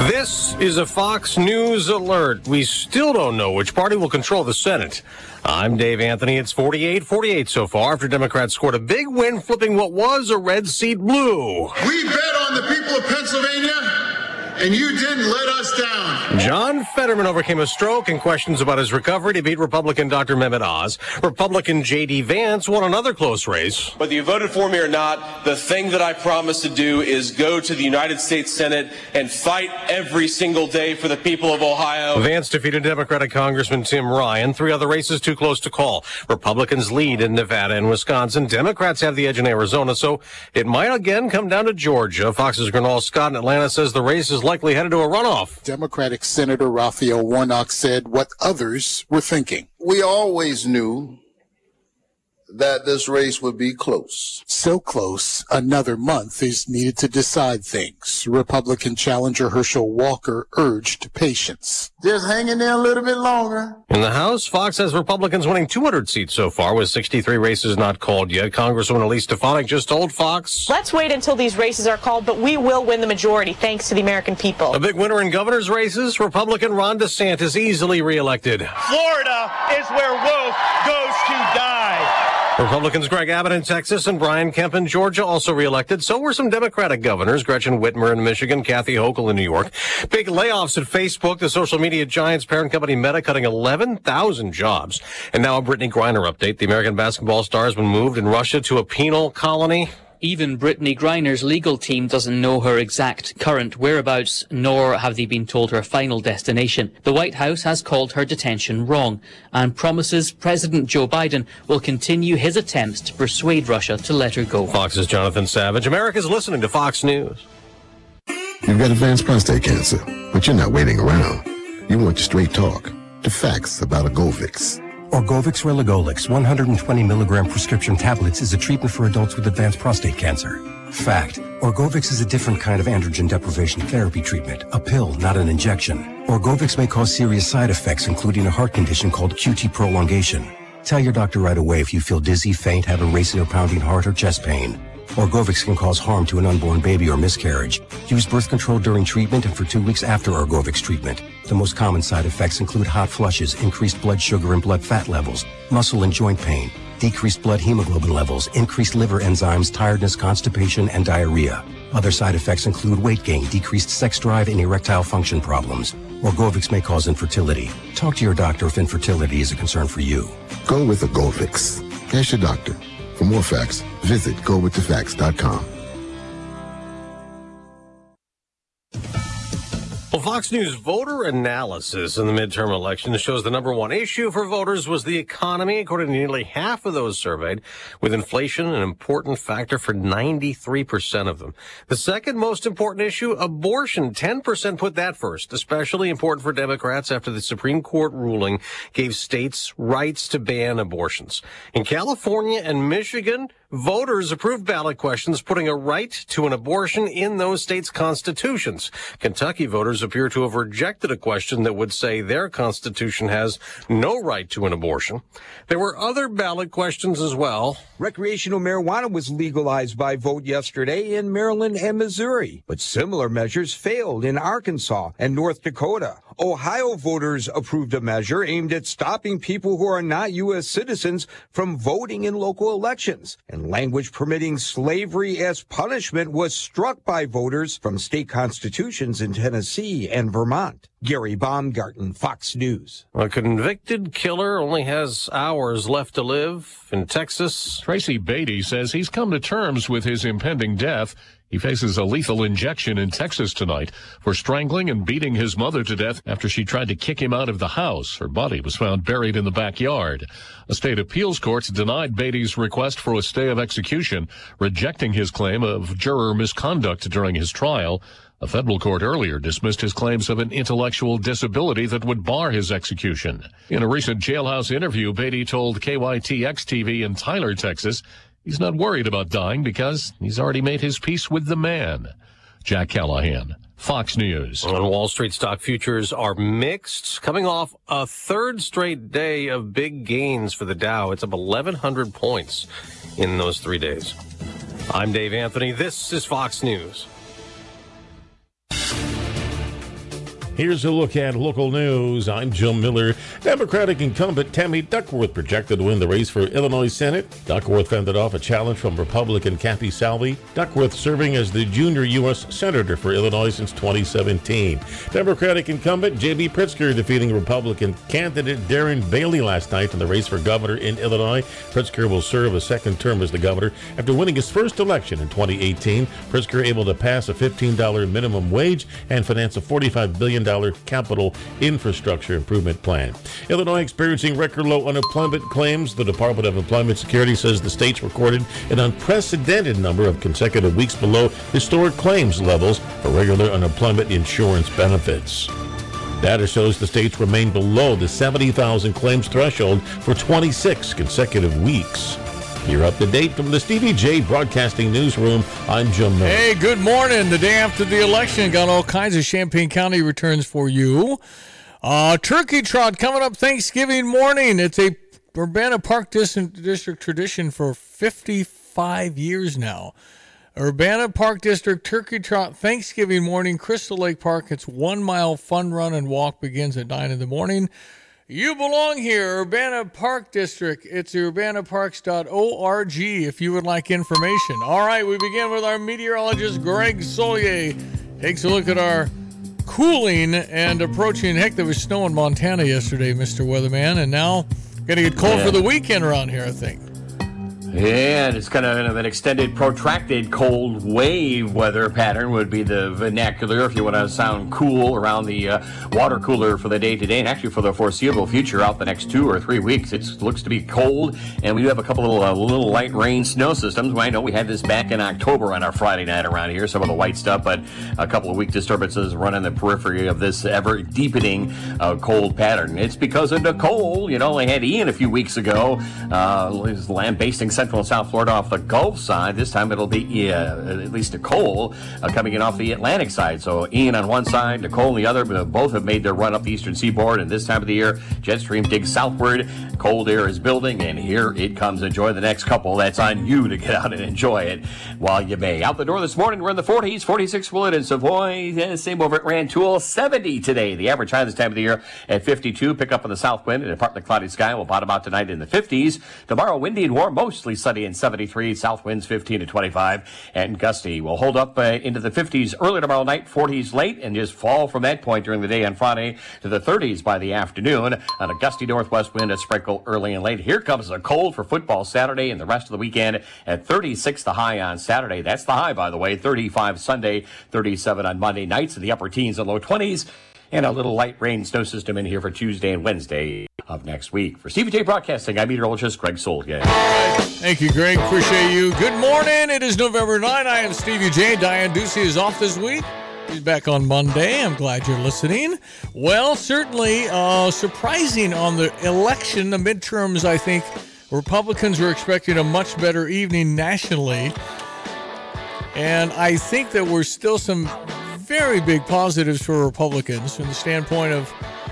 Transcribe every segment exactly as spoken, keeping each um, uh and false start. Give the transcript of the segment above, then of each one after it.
This is a Fox News alert. We still don't know which party will control the Senate. I'm Dave Anthony. It's forty-eight forty-eight so far after Democrats scored a big win, flipping what was a red seat blue. We bet on the people of Pennsylvania, and you didn't let us down. John Fetterman overcame a stroke and questions about his recovery to beat Republican Doctor Mehmet Oz. Republican J D Vance won another close race. Whether you voted for me or not, the thing that I promise to do is go to the United States Senate and fight every single day for the people of Ohio. Vance defeated Democratic Congressman Tim Ryan. Three other races too close to call. Republicans lead in Nevada and Wisconsin. Democrats have the edge in Arizona, so it might again come down to Georgia. Fox's Gernal Scott in Atlanta says the race is likely headed to a runoff. Democratic Senator Raphael Warnock said what others were thinking. We always knew that this race would be close. So close, another month is needed to decide things. Republican challenger Herschel Walker urged patience. Just hang in there a little bit longer. In the House, Fox has Republicans winning two hundred seats so far, with sixty-three races not called yet. Congresswoman Elise Stefanik just told Fox, let's wait until these races are called, but we will win the majority, thanks to the American people. A big winner in governor's races, Republican Ron DeSantis easily reelected. Florida is where woke goes to die. Republicans Greg Abbott in Texas and Brian Kemp in Georgia also reelected. So were some Democratic governors, Gretchen Whitmer in Michigan, Kathy Hochul in New York. Big layoffs at Facebook, the social media giant's parent company Meta, cutting eleven thousand jobs. And now a Brittany Griner update. The American basketball star has been moved in Russia to a penal colony. Even Brittany Griner's legal team doesn't know her exact current whereabouts, nor have they been told her final destination. The White House has called her detention wrong and promises President Joe Biden will continue his attempts to persuade Russia to let her go. Fox's Jonathan Savage. America's listening to Fox News. You've got advanced prostate cancer, but you're not waiting around. You want straight talk, the facts about Orgovyx. Orgovyx Relugolix one hundred twenty milligram prescription tablets is a treatment for adults with advanced prostate cancer. Fact: Orgovyx is a different kind of androgen deprivation therapy treatment, a pill, not an injection. Orgovyx may cause serious side effects, including a heart condition called Q T prolongation. Tell your doctor right away if you feel dizzy, faint, have a racing or pounding heart, or chest pain. Orgovyx can cause harm to an unborn baby or miscarriage. Use birth control during treatment and for two weeks after Orgovyx treatment. The most common side effects include hot flushes, increased blood sugar and blood fat levels, muscle and joint pain, decreased blood hemoglobin levels, increased liver enzymes, tiredness, constipation, and diarrhea. Other side effects include weight gain, decreased sex drive, and erectile function problems. Orgovyx may cause infertility. Talk to your doctor if infertility is a concern for you. Go with Orgovyx. Ask your doctor. For more facts, visit go with the facts dot com. Well, Fox News voter analysis in the midterm elections shows the number one issue for voters was the economy, according to nearly half of those surveyed, with inflation an important factor for ninety-three percent of them. The second most important issue, abortion. ten percent put that first, especially important for Democrats after the Supreme Court ruling gave states rights to ban abortions. In California and Michigan, voters approved ballot questions putting a right to an abortion in those states' constitutions. Kentucky voters appear to have rejected a question that would say their constitution has no right to an abortion. There were other ballot questions as well. Recreational marijuana was legalized by vote yesterday in Maryland and Missouri, but similar measures failed in Arkansas and North Dakota. Ohio voters approved a measure aimed at stopping people who are not U S citizens from voting in local elections. And language permitting slavery as punishment was struck by voters from state constitutions in Tennessee and Vermont. Gary Baumgarten, Fox News. A convicted killer only has hours left to live in Texas. Tracy Beatty says he's come to terms with his impending death. He faces a lethal injection in Texas tonight for strangling and beating his mother to death after she tried to kick him out of the house. Her body was found buried in the backyard. A state appeals court denied Beatty's request for a stay of execution, rejecting his claim of juror misconduct during his trial. A federal court earlier dismissed his claims of an intellectual disability that would bar his execution. In a recent jailhouse interview, Beatty told K Y T X T V in Tyler, Texas, he's not worried about dying because he's already made his peace with the man. Jack Callahan, Fox News. On Wall Street, stock futures are mixed, coming off a third straight day of big gains for the Dow. It's up eleven hundred points in those three days. I'm Dave Anthony. This is Fox News. Here's a look at local news. I'm Jim Miller. Democratic incumbent Tammy Duckworth projected to win the race for Illinois Senate. Duckworth fended off a challenge from Republican Kathy Salvi. Duckworth serving as the junior U S Senator for Illinois since twenty seventeen. Democratic incumbent J B Pritzker defeating Republican candidate Darren Bailey last night in the race for governor in Illinois. Pritzker will serve a second term as the governor after winning his first election in twenty eighteen. Pritzker able to pass a fifteen dollars minimum wage and finance a forty-five billion dollars capital infrastructure improvement plan. Illinois experiencing record low unemployment claims. The Department of Employment Security says the state's recorded an unprecedented number of consecutive weeks below historic claims levels for regular unemployment insurance benefits. Data shows the states remain below the seventy thousand claims threshold for twenty-six consecutive weeks. You're up to date from the Stevie J Broadcasting Newsroom. I'm Jim Miller. Hey, good morning. The day after the election, got all kinds of Champaign County returns for you. Uh, turkey trot coming up Thanksgiving morning. It's a Urbana Park District, District tradition for fifty-five years now. Urbana Park District Turkey Trot Thanksgiving morning, Crystal Lake Park. It's one mile fun run and walk begins at nine in the morning. You belong here, Urbana Park District. It's urbana parks dot org if you would like information. All right, we begin with our meteorologist, Greg Solier. Takes a look at our cooling and approaching. Heck, there was snow in Montana yesterday, Mister Weatherman, and now going to get cold yeah. for the weekend around here, I think. Yeah, and it's kind of an extended, protracted cold wave weather pattern would be the vernacular if you want to sound cool around the uh, water cooler for the day-to-day, and actually for the foreseeable future out the next two or three weeks. It looks to be cold, and we do have a couple of little, uh, little light rain snow systems. Well, I know we had this back in October on our Friday night around here, some of the white stuff, but a couple of weak disturbances running the periphery of this ever-deepening uh, cold pattern. It's because of Nicole. You know, they had Ian a few weeks ago, uh, land-basting Central and South Florida off the Gulf side. This time it'll be uh, at least Nicole uh, coming in off the Atlantic side. So Ian on one side, Nicole on the other, but both have made their run up the eastern seaboard. And this time of the year, jet stream digs southward. Cold air is building, and here it comes. Enjoy the next couple. That's on you to get out and enjoy it while you may. Out the door this morning, we're in the forties, forty-six Willett and Savoy. Yeah, same over at Rantoul, seventy today. The average high this time of the year at fifty-two. Pick up on the south wind and a partly cloudy sky. Will bottom out tonight in the fifties. Tomorrow, windy and warm, mostly sunny and seventy-three. South winds fifteen to twenty-five, and gusty will hold up uh, into the fifties early tomorrow night, forties late, and just fall from that point during the day on Friday to the thirties by the afternoon. On a gusty northwest wind, a sprinkle early and late. Here comes the cold for football Saturday and the rest of the weekend at thirty-six the high on Saturday. That's the high, by the way. thirty-five Sunday, thirty-seven on Monday nights, in the upper teens and low twenties. And a little light rain snow system in here for Tuesday and Wednesday of next week. For Stevie J Broadcasting, I'm meteorologist Greg Solge. Thank you, Greg. Appreciate you. Good morning. It is November ninth. I am Stevie J. Diane Ducey is off this week. She's back on Monday. I'm glad you're listening. Well, certainly uh, surprising on the election, the midterms, I think Republicans were expecting a much better evening nationally. And I think that we're still some very big positives for Republicans from the standpoint of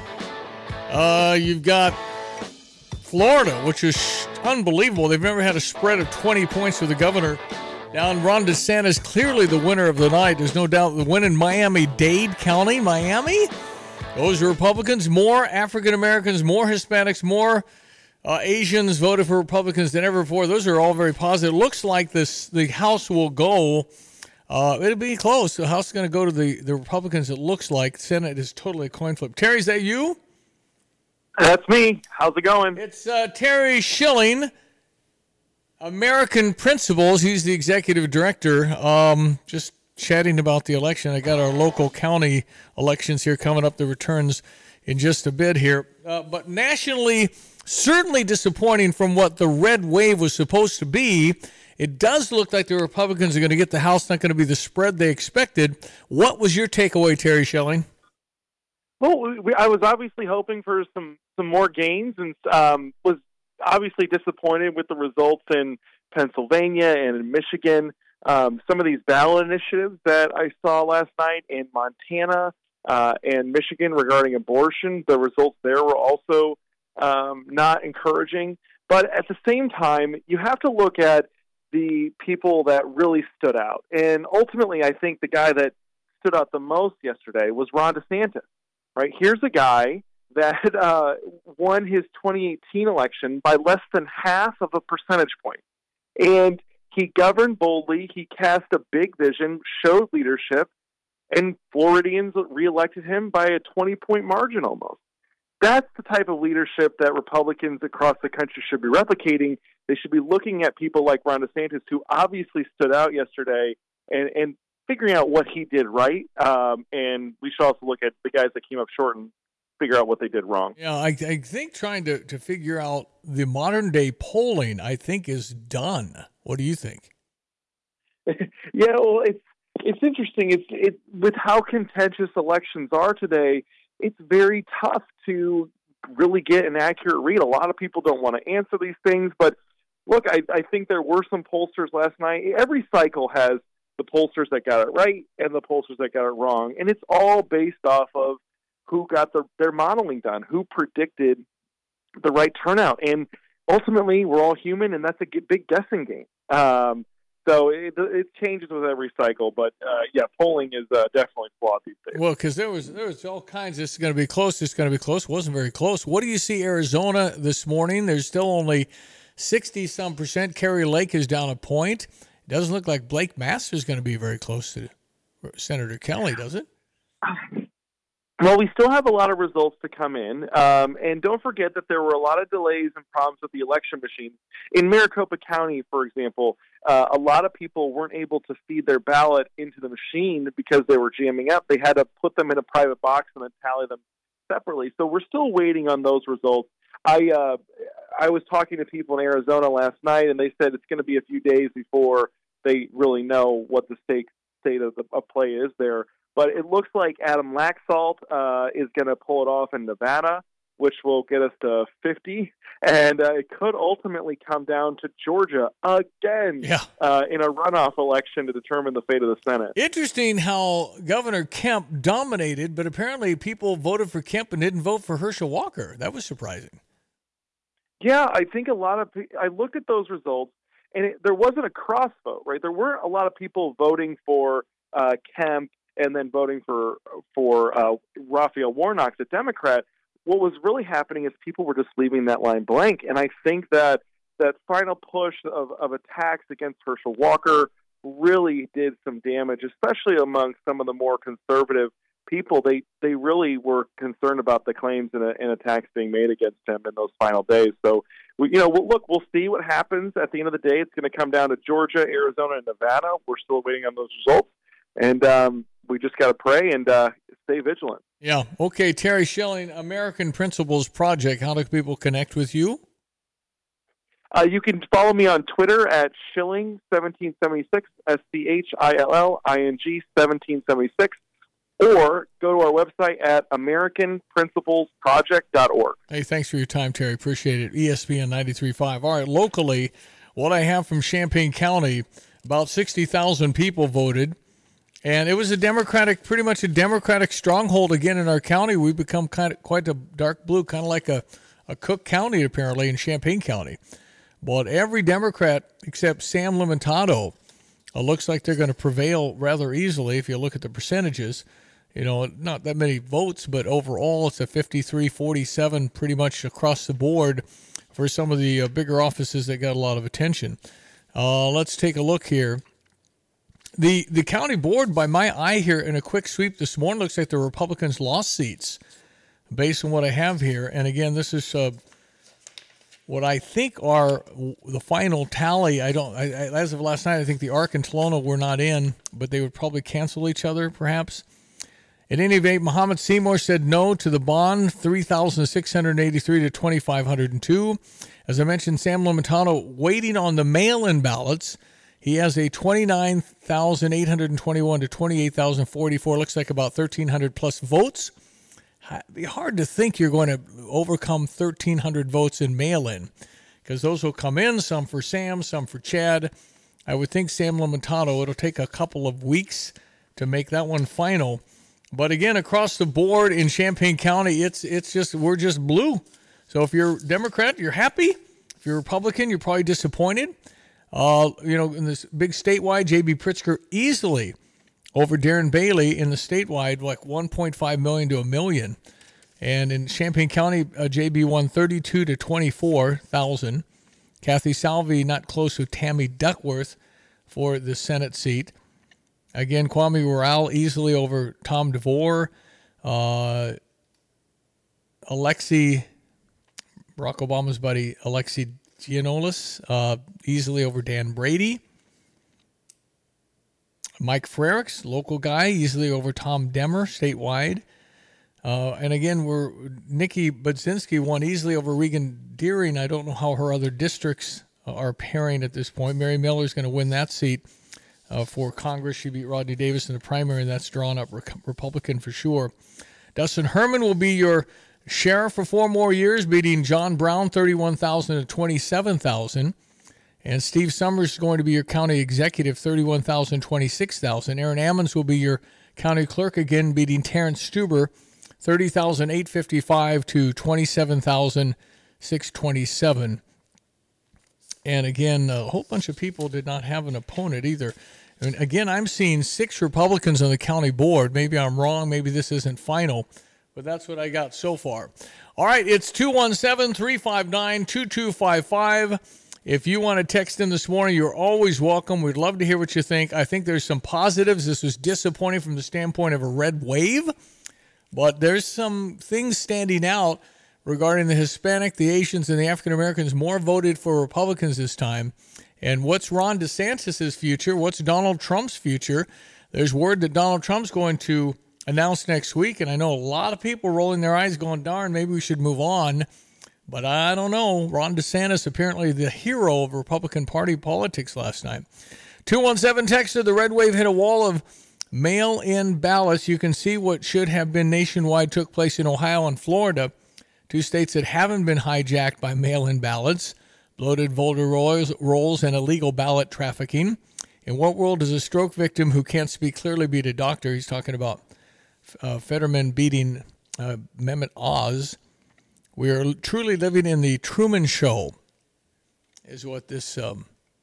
uh, you've got Florida, which is unbelievable. They've never had a spread of twenty points for the governor. Now, Ron DeSantis, clearly the winner of the night. There's no doubt the win in Miami-Dade County, Miami. Those are Republicans. More African-Americans, more Hispanics, more uh, Asians voted for Republicans than ever before. Those are all very positive. It looks like this the House will go Uh, it'll be close. The House is going to go to the, the Republicans, it looks like. Senate is totally a coin flip. Terry, is that you? That's me. How's it going? It's uh, Terry Schilling, American Principles. He's the executive director. Um, just chatting about the election. I got our local county elections here coming up, the returns in just a bit here. Uh, but nationally, certainly disappointing from what the red wave was supposed to be. It does look like the Republicans are going to get the House, not going to be the spread they expected. What was your takeaway, Terry Schilling? Well, we, I was obviously hoping for some, some more gains, and um, was obviously disappointed with the results in Pennsylvania and in Michigan. Um, some of these ballot initiatives that I saw last night in Montana uh, and Michigan regarding abortion, the results there were also um, not encouraging. But at the same time, you have to look at the people that really stood out. And ultimately, I think the guy that stood out the most yesterday was Ron DeSantis. right? Here's a guy that uh, won his twenty eighteen election by less than half of a percentage point. And he governed boldly. He cast a big vision, showed leadership, and Floridians reelected him by a twenty-point margin almost. That's the type of leadership that Republicans across the country should be replicating. They should be looking at people like Ron DeSantis, who obviously stood out yesterday, and, and figuring out what he did right. Um, and we should also look at the guys that came up short and figure out what they did wrong. Yeah, I, I think trying to, to figure out the modern day polling, I think, is done. What do you think? Yeah, well, it's it's interesting. It's it with how contentious elections are today. It's very tough to really get an accurate read. A lot of people don't want to answer these things, but look, I, I think there were some pollsters last night. Every cycle has the pollsters that got it right and the pollsters that got it wrong, and it's all based off of who got the, their modeling done, who predicted the right turnout. And ultimately, we're all human, and that's a big guessing game. Um, so it, it changes with every cycle. But, uh, yeah, polling is uh, definitely flawed these days. Well, because there was, there was all kinds, this is going to be close, this is going to be close. It wasn't very close. What do you see Arizona this morning? There's still only sixty-some percent. Kerry Lake is down a point. It doesn't look like Blake Masters is going to be very close to Senator Kelly, does it? Well, we still have a lot of results to come in, um, and don't forget that there were a lot of delays and problems with the election machines. In Maricopa County, for example, uh, a lot of people weren't able to feed their ballot into the machine because they were jamming up. They had to put them in a private box and then tally them separately. So we're still waiting on those results. I uh, I was talking to people in Arizona last night, and they said it's going to be a few days before they really know what the state state of, the, of play is there. But it looks like Adam Laxalt uh, is going to pull it off in Nevada, which will get us to fifty. And uh, it could ultimately come down to Georgia again yeah. uh, in a runoff election to determine the fate of the Senate. Interesting how Governor Kemp dominated, but apparently people voted for Kemp and didn't vote for Herschel Walker. That was surprising. Yeah, I think a lot of – I looked at those results, and it, there wasn't a cross vote, right? There weren't a lot of people voting for uh, Kemp and then voting for for uh, Raphael Warnock, the Democrat. What was really happening is people were just leaving that line blank. And I think that that final push of, of attacks against Herschel Walker really did some damage, especially among some of the more conservative people. They they really were concerned about the claims and, and attacks being made against him in those final days. So, we, you know, we'll, look, we'll see what happens. At the end of the day, it's going to come down to Georgia, Arizona, and Nevada. We're still waiting on those results. And um, we just got to pray and uh, stay vigilant. Yeah. Okay, Terry Schilling, American Principles Project. How do people connect with you? Uh, you can follow me on Twitter at Schilling seventeen seventy-six, S C H I L L I N G seventeen seventy-six, or go to our website at American Principles Project dot org. Hey, thanks for your time, Terry. Appreciate it. E S P N ninety-three point five. All right, locally, what I have from Champaign County, about sixty thousand people voted. And it was a Democratic, pretty much a Democratic stronghold again in our county. We've become kind of quite a dark blue, kind of like a, a Cook County, apparently, in Champaign County. But every Democrat except Sam Limitado uh, looks like they're going to prevail rather easily if you look at the percentages. You know, not that many votes, but overall it's a fifty-three forty-seven pretty much across the board for some of the uh, bigger offices that got a lot of attention. Uh, let's take a look here. The the county board, by my eye here, in a quick sweep this morning, looks like the Republicans lost seats based on what I have here. And again, this is uh, what I think are the final tally. I don't, I, I, as of last night, I think the Ark and Tolono were not in, but they would probably cancel each other, perhaps. At any rate, Muhammad Seymour said no to the bond, three thousand six hundred eighty-three to two thousand five hundred two. As I mentioned, Sam Limitano waiting on the mail-in ballots. He has a twenty-nine thousand eight hundred twenty-one to twenty-eight thousand forty-four. Looks like about thirteen hundred plus votes. It'd be hard to think you're going to overcome thirteen hundred votes in mail-in because those will come in, some for Sam, some for Chad. I would think Sam Limitano, it'll take a couple of weeks to make that one final. But again, across the board in Champaign County, it's it's just we're just blue. So if you're Democrat, you're happy. If you're Republican, you're probably disappointed. Uh, you know, in this big statewide, J B Pritzker easily over Darren Bailey in the statewide, like one point five million to a million. And in Champaign County, uh, J B won thirty-two to twenty-four thousand. Kathy Salvi not close to Tammy Duckworth for the Senate seat. Again, Kwame Worrell easily over Tom DeVore. Uh, Alexi, Barack Obama's buddy, Alexi Giannoulis, uh, easily over Dan Brady. Mike Frericks, local guy, easily over Tom Demmer, statewide. Uh, and again, we're Nikki Budzinski won easily over Regan Deering. I don't know how her other districts are pairing at this point. Mary Miller's going to win that seat uh, for Congress. She beat Rodney Davis in the primary, and that's drawn up Re- Republican for sure. Dustin Herman will be your sheriff for four more years, beating John Brown, thirty-one thousand to twenty-seven thousand. And Steve Summers is going to be your county executive, thirty-one thousand, twenty-six thousand. Aaron Ammons will be your county clerk again, beating Terrence Stuber, thirty thousand eight hundred fifty-five to twenty-seven thousand six hundred twenty-seven. And again, a whole bunch of people did not have an opponent either. And again, I'm seeing six Republicans on the county board. Maybe I'm wrong. Maybe this isn't final, but that's what I got so far. All right, it's two one seven, three five nine, two two five five. If you want to text in this morning, you're always welcome. We'd love to hear what you think. I think there's some positives. This was disappointing from the standpoint of a red wave, but there's some things standing out regarding the Hispanic, the Asians, and the African Americans. More voted for Republicans this time. And what's Ron DeSantis' future? What's Donald Trump's future? There's word that Donald Trump's going to announce next week, and I know a lot of people rolling their eyes going, darn, maybe we should move on. But I don't know. Ron DeSantis, apparently the hero of Republican Party politics last night. two one seven texter, the red wave hit a wall of mail-in ballots. You can see what should have been nationwide took place in Ohio and Florida, two states that haven't been hijacked by mail-in ballots, bloated voter rolls, rolls and illegal ballot trafficking. In what world does a stroke victim who can't speak clearly beat a doctor? He's talking about uh, Fetterman beating uh, Mehmet Oz. We are truly living in the Truman Show, is what this um,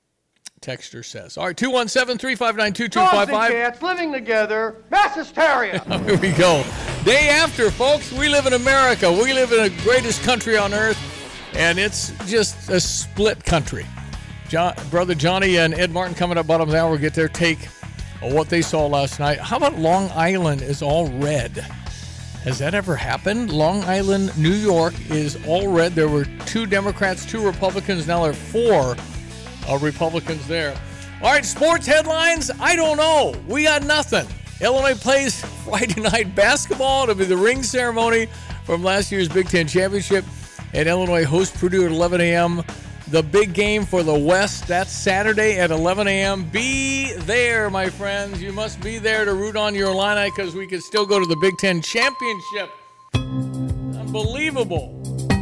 texter says. All right, two one seven, three five nine, two two five five. Dogs and cats living together, mass hysteria. Here we go. Day after, folks, we live in America. We live in the greatest country on earth, and it's just a split country. John, Brother Johnny and Ed Martin coming up bottom of the hour will get their take on what they saw last night. How about Long Island is all red? Has that ever happened? Long Island, New York is all red. There were two Democrats, two Republicans. Now there are four uh, Republicans there. All right, sports headlines. I don't know. We got nothing. Illinois plays Friday night basketball. It'll be the ring ceremony from last year's Big Ten Championship. And Illinois hosts Purdue at eleven a.m. The big game for the West, that's Saturday at eleven a.m. Be there, my friends. You must be there to root on your Illini because we could still go to the Big Ten Championship. Unbelievable.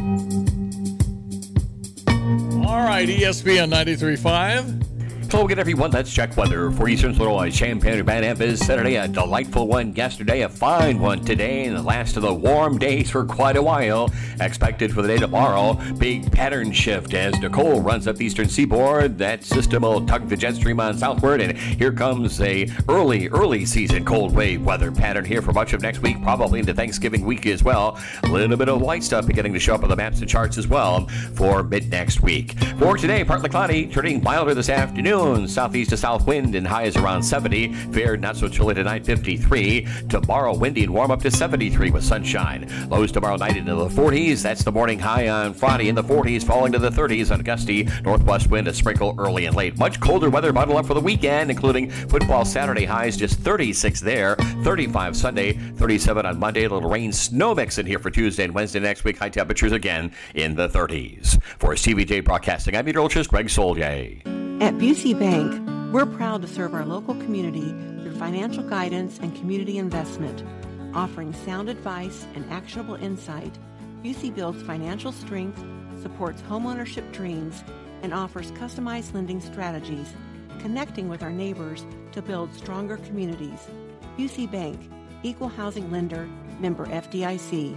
All right, E S P N ninety-three point five. Hello again, everyone. Let's check weather for Eastern Illinois. Champaign-Urbana-Memphis. Saturday, a delightful one. Yesterday, a fine one today. And the last of the warm days for quite a while. Expected for the day tomorrow. Big pattern shift as Nicole runs up the eastern seaboard. That system will tug the jet stream on southward. And here comes a early, early season cold wave weather pattern here for much of next week. Probably into Thanksgiving week as well. A little bit of light stuff beginning to show up on the maps and charts as well for mid next week. For today, partly cloudy, turning milder this afternoon. Southeast to south wind and highs around seventy. Fair, not so chilly tonight, fifty-three. Tomorrow, windy and warm up to seventy-three with sunshine. Lows tomorrow night into the forties. That's the morning high on Friday in the forties, falling to the thirties on gusty northwest wind, a sprinkle early and late. Much colder weather bundle up for the weekend, including football Saturday highs just thirty-six there, thirty-five Sunday, thirty-seven on Monday. A little rain snow mix in here for Tuesday and Wednesday next week. High temperatures again in the thirties. For C V J Broadcasting, I'm meteorologist Greg Solje. At Busey Bank, we're proud to serve our local community through financial guidance and community investment. Offering sound advice and actionable insight, Busey builds financial strength, supports homeownership dreams, and offers customized lending strategies, connecting with our neighbors to build stronger communities. Busey Bank, Equal Housing Lender, member F D I C.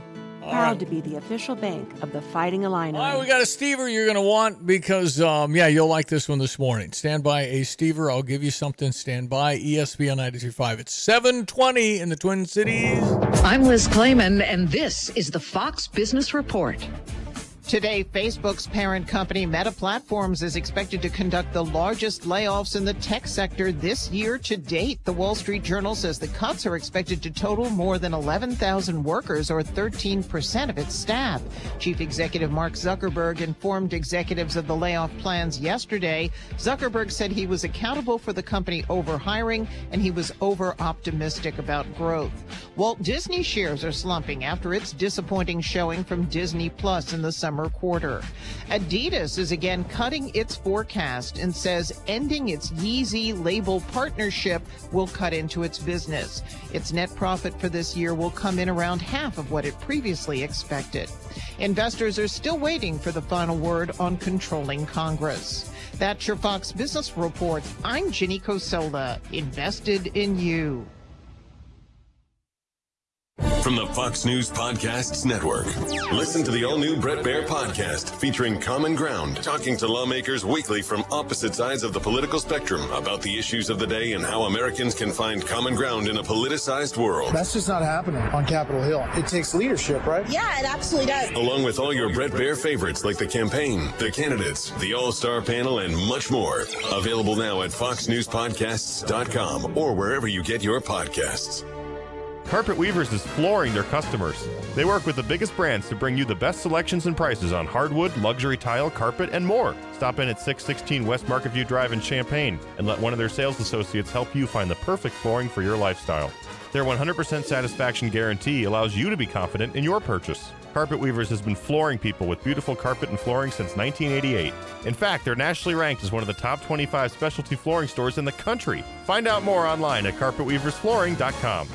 Proud right. to be the official bank of the Fighting Illini. All right, we got a Stever you're going to want because, um, yeah, you'll like this one this morning. Stand by, a Stever. I'll give you something. Stand by, E S P N ninety-two point five. It's seven twenty in the Twin Cities. I'm Liz Clayman, and this is the Fox Business Report. Today, Facebook's parent company Meta Platforms is expected to conduct the largest layoffs in the tech sector this year to date. The Wall Street Journal says the cuts are expected to total more than eleven thousand workers, or thirteen percent of its staff. Chief Executive Mark Zuckerberg informed executives of the layoff plans yesterday. Zuckerberg said he was accountable for the company overhiring, and he was over-optimistic about growth. Walt Disney shares are slumping after its disappointing showing from Disney Plus in the summer quarter. Adidas is again cutting its forecast and says ending its Yeezy label partnership will cut into its business. Its net profit for this year will come in around half of what it previously expected. Investors are still waiting for the final word on controlling Congress. That's your Fox Business Report. I'm Ginny Cosola, invested in you. From the Fox News Podcasts Network. Listen to the all-new Bret Baier podcast featuring Common Ground, talking to lawmakers weekly from opposite sides of the political spectrum about the issues of the day and how Americans can find common ground in a politicized world. That's just not happening on Capitol Hill. It takes leadership, right? Yeah, it absolutely does. Along with all your Bret Baier favorites like the campaign, the candidates, the all-star panel, and much more. Available now at fox news podcasts dot com or wherever you get your podcasts. Carpet Weavers is flooring their customers. They work with the biggest brands to bring you the best selections and prices on hardwood, luxury tile, carpet, and more. Stop in at six sixteen West Market View Drive in Champaign and let one of their sales associates help you find the perfect flooring for your lifestyle. Their one hundred percent satisfaction guarantee allows you to be confident in your purchase. Carpet Weavers has been flooring people with beautiful carpet and flooring since nineteen eighty-eight. In fact, they're nationally ranked as one of the top twenty-five specialty flooring stores in the country. Find out more online at carpet weavers flooring dot com.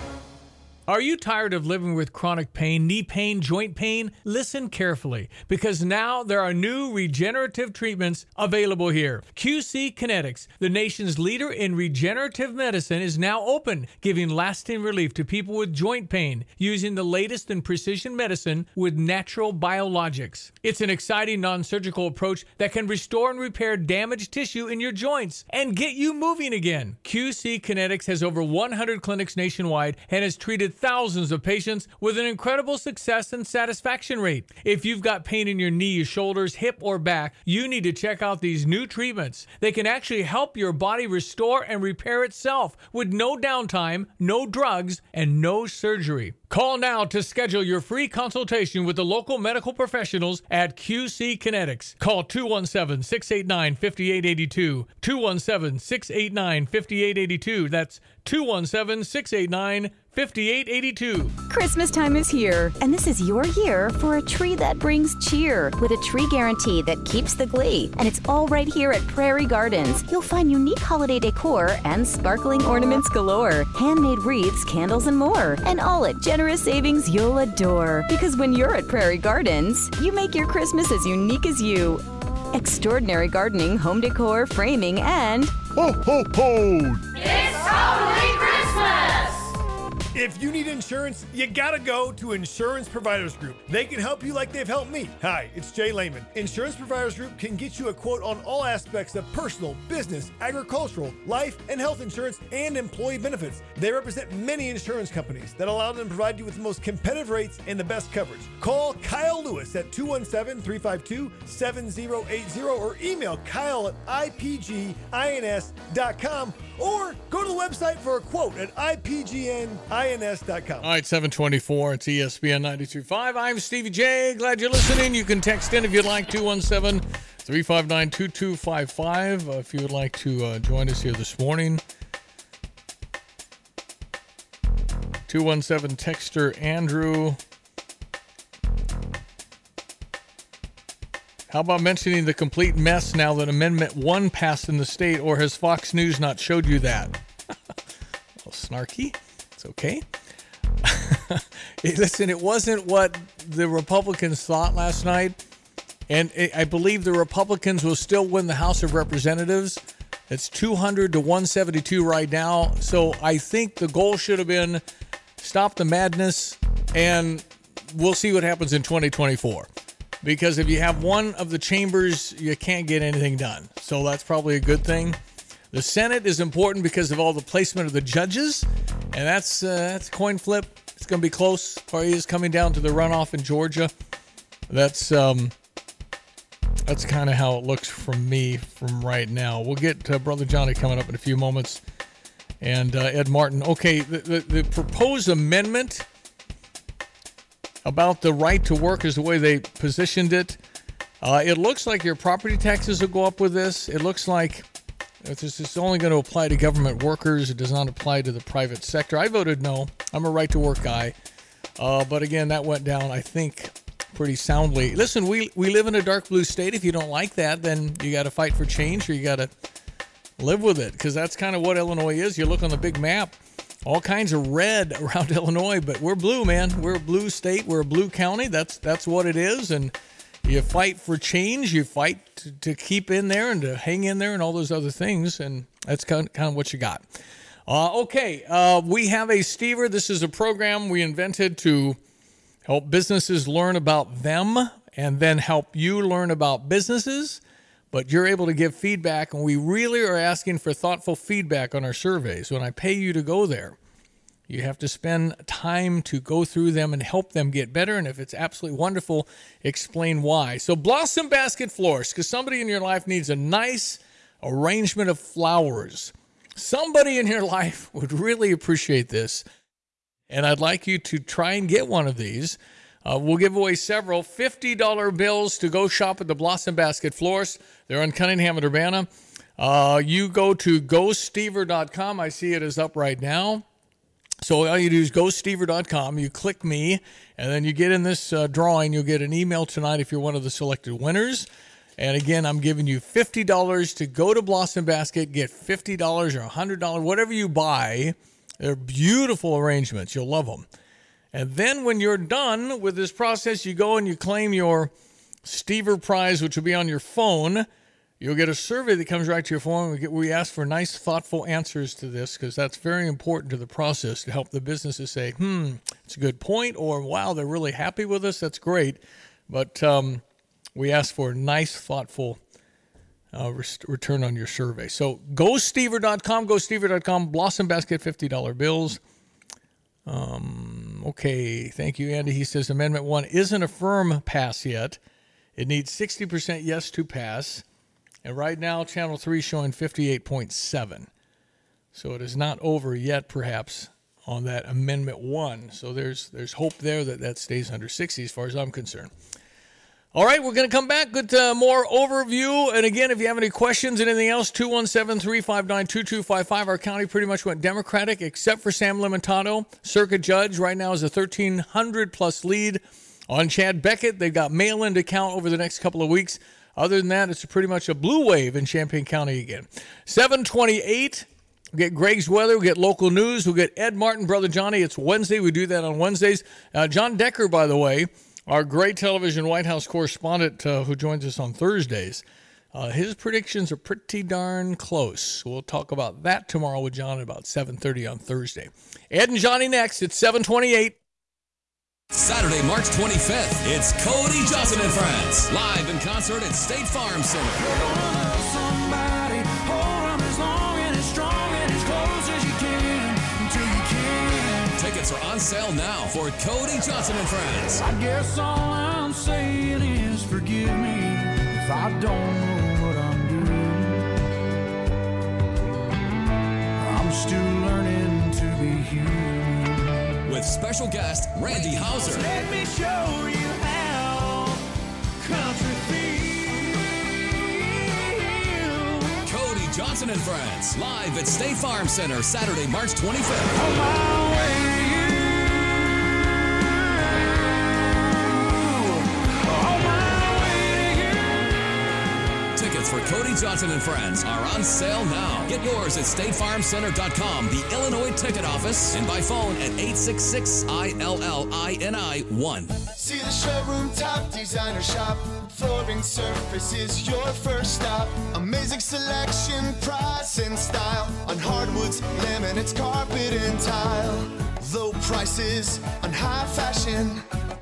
Are you tired of living with chronic pain, knee pain, joint pain? Listen carefully, because now there are new regenerative treatments available here. Q C Kinetics, the nation's leader in regenerative medicine, is now open, giving lasting relief to people with joint pain using the latest in precision medicine with natural biologics. It's an exciting non-surgical approach that can restore and repair damaged tissue in your joints and get you moving again. Q C Kinetics has over one hundred clinics nationwide and has treated thousands of patients with an incredible success and satisfaction rate. If you've got pain in your knee, shoulders, hip, or back, you need to check out these new treatments. They can actually help your body restore and repair itself with no downtime, no drugs, and no surgery. Call now to schedule your free consultation with the local medical professionals at Q C Kinetics. Call two one seven, six eight nine, five eight eight two, two one seven, six eight nine, five eight eight two. That's two one seven, six eight nine, five eight eight two. Christmas time is here, and this is your year for a tree that brings cheer with a tree guarantee that keeps the glee. And it's all right here at Prairie Gardens. You'll find unique holiday decor and sparkling ornaments galore, handmade wreaths, candles, and more. And all at generous savings you'll adore. Because when you're at Prairie Gardens, you make your Christmas as unique as you. Extraordinary gardening, home decor, framing, and... Ho, ho, ho! It's totally Christmas! If you need insurance, you gotta go to Insurance Providers Group. They can help you like they've helped me. Hi, it's Jay Lehman. Insurance Providers Group can get you a quote on all aspects of personal, business, agricultural, life, and health insurance and employee benefits. They represent many insurance companies that allow them to provide you with the most competitive rates and the best coverage. Call Kyle Lewis at two one seven, three five two, seven zero eight zero or email Kyle at I P G I N S dot com or go to the website for a quote at I P G N I N S dot com. All right, seven twenty-four. It's E S P N ninety-two point five. I'm Stevie J. Glad you're listening. You can text in if you'd like, two one seven, three five nine, two two five five. Uh, if you would like to uh, join us here this morning. two one seven texter Andrew. How about mentioning the complete mess now that Amendment one passed in the state, or has Fox News not showed you that? A little snarky. It's okay. Listen, it wasn't what the Republicans thought last night, and it, I believe the Republicans will still win the House of Representatives. It's two hundred to one seventy-two right now, so I think the goal should have been stop the madness and we'll see what happens in twenty twenty-four. Because if you have one of the chambers, you can't get anything done. So that's probably a good thing. The Senate is important because of all the placement of the judges. And that's, uh, that's a coin flip. It's going to be close. Probably is coming down to the runoff in Georgia. That's um, that's kind of how it looks from me from right now. We'll get uh, Brother Johnny coming up in a few moments. And uh, Ed Martin. Okay, the, the, the proposed amendment about the right to work is the way they positioned it. Uh, it looks like your property taxes will go up with this. It looks like this is only going to apply to government workers. It does not apply to the private sector. I voted no. I'm a right to work guy. Uh, but again, that went down, I think, pretty soundly. Listen, we, we live in a dark blue state. If you don't like that, then you got to fight for change or you got to live with it, because that's kind of what Illinois is. You look on the big map. All kinds of red around Illinois, but we're blue, man. We're a blue state. We're a blue county. That's that's what it is. And you fight for change. You fight to, to keep in there and to hang in there and all those other things. And that's kind of, kind of what you got. Uh, okay, uh, we have a Stever. This is a program we invented to help businesses learn about them and then help you learn about businesses. But you're able to give feedback, and we really are asking for thoughtful feedback on our surveys. When I pay you to go there, you have to spend time to go through them and help them get better. And if it's absolutely wonderful, explain why. So Blossom Basket Florist, because somebody in your life needs a nice arrangement of flowers. Somebody in your life would really appreciate this. And I'd like you to try and get one of these. Uh, we'll give away several fifty dollar bills to go shop at the Blossom Basket Florist. They're on Cunningham and Urbana. Uh, you go to go stever dot com. I see it is up right now. So all you do is go stever dot com. You click me, and then you get in this uh, drawing. You'll get an email tonight if you're one of the selected winners. And again, I'm giving you fifty dollars to go to Blossom Basket, get fifty dollars or one hundred dollars, whatever you buy. They're beautiful arrangements. You'll love them. And then when you're done with this process, you go and you claim your Stever prize, which will be on your phone. You'll get a survey that comes right to your phone. We, get, we ask for nice, thoughtful answers to this because that's very important to the process to help the businesses say, hmm, it's a good point, or wow, they're really happy with us. That's great. But um, we ask for nice, thoughtful uh, rest- return on your survey. So go stever dot com, go stever dot com, Blossom Basket fifty dollar bills. Um, okay, thank you, Andy. He says Amendment one isn't a firm pass yet. It needs sixty percent yes to pass. And right now, Channel three showing fifty-eight point seven. So it is not over yet, perhaps, on that Amendment one. So there's there's hope there that that stays under sixty as far as I'm concerned. All right, we're going to come back with uh, more overview. And again, if you have any questions and anything else, two one seven, three five nine, two two five five. Our county pretty much went Democratic except for Sam Limentato. Circuit Judge right now is a thirteen hundred plus lead on Chad Beckett. They've got mail-in to count over the next couple of weeks. Other than that, it's pretty much a blue wave in Champaign County again. seven twenty-eight. We'll get Greg's weather. We'll get local news. We'll get Ed Martin, Brother Johnny. It's Wednesday. We do that on Wednesdays. Uh, John Decker, by the way, our great television White House correspondent uh, who joins us on Thursdays, uh, his predictions are pretty darn close. We'll talk about that tomorrow with John at about seven thirty on Thursday. Ed and Johnny next. It's seven twenty-eight. Saturday, March twenty-fifth, it's Cody Johnson and Friends, live in concert at State Farm Center. Tickets are on sale now for Cody Johnson and Friends. I guess all I'm saying is forgive me if I don't know what I'm doing. I'm still learning to be human. With special guest Randy Hauser. Let me show you how country feels. Cody Johnson and Friends, live at State Farm Center, Saturday, March twenty-fifth. On my way. Tickets for Cody Johnson and Friends are on sale now. Get yours at state farm center dot com, the Illinois ticket office, and by phone at eight six six I L L I N I one. See the showroom top designer shop. Flooring surface is your first stop. Amazing selection, price, and style on hardwoods, laminates, carpet, and tile. Low prices on high fashion.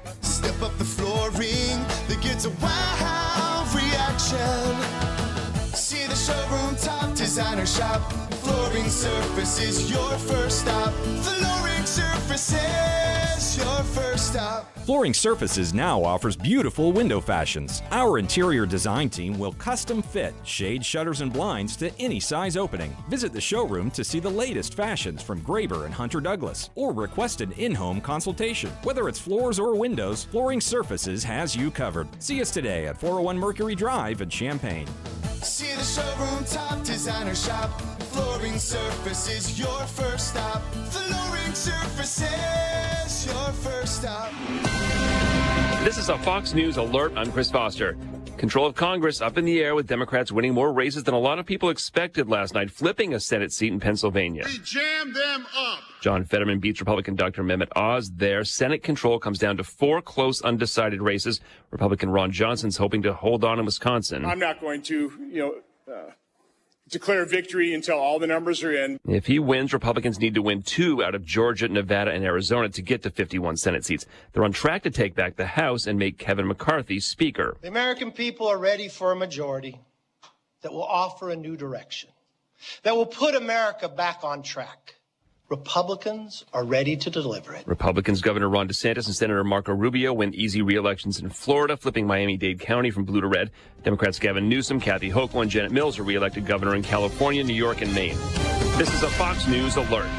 Step up the flooring that gets a wow reaction. See the showroom top designer shop. Flooring Surfaces, your first stop. Flooring Surfaces, your first stop. Flooring Surfaces now offers beautiful window fashions. Our interior design team will custom fit shade, shutters, and blinds to any size opening. Visit the showroom to see the latest fashions from Graber and Hunter Douglas, or request an in-home consultation. Whether it's floors or windows, Flooring Surfaces has you covered. See us today at four oh one Mercury Drive in Champaign. See the showroom top designer shop. Flooring Surfaces, your first stop. Flooring Surfaces, your first stop. This is a Fox News alert. I'm Chris Foster. Control of Congress up in the air with Democrats winning more races than a lot of people expected last night, flipping a Senate seat in Pennsylvania. We jammed them up. John Fetterman beats Republican Doctor Mehmet Oz there. Senate control comes down to four close, undecided races. Republican Ron Johnson's hoping to hold on in Wisconsin. I'm not going to, you know, uh, declare victory until all the numbers are in. If he wins, Republicans need to win two out of Georgia, Nevada, and Arizona to get to fifty-one Senate seats. They're on track to take back the House and make Kevin McCarthy Speaker. The American people are ready for a majority that will offer a new direction, that will put America back on track. Republicans are ready to deliver it. Republicans Governor Ron DeSantis and Senator Marco Rubio win easy re-elections in Florida, flipping Miami-Dade County from blue to red. Democrats Gavin Newsom, Kathy Hochul, and Janet Mills are re-elected governor in California, New York, and Maine. This is a Fox News alert.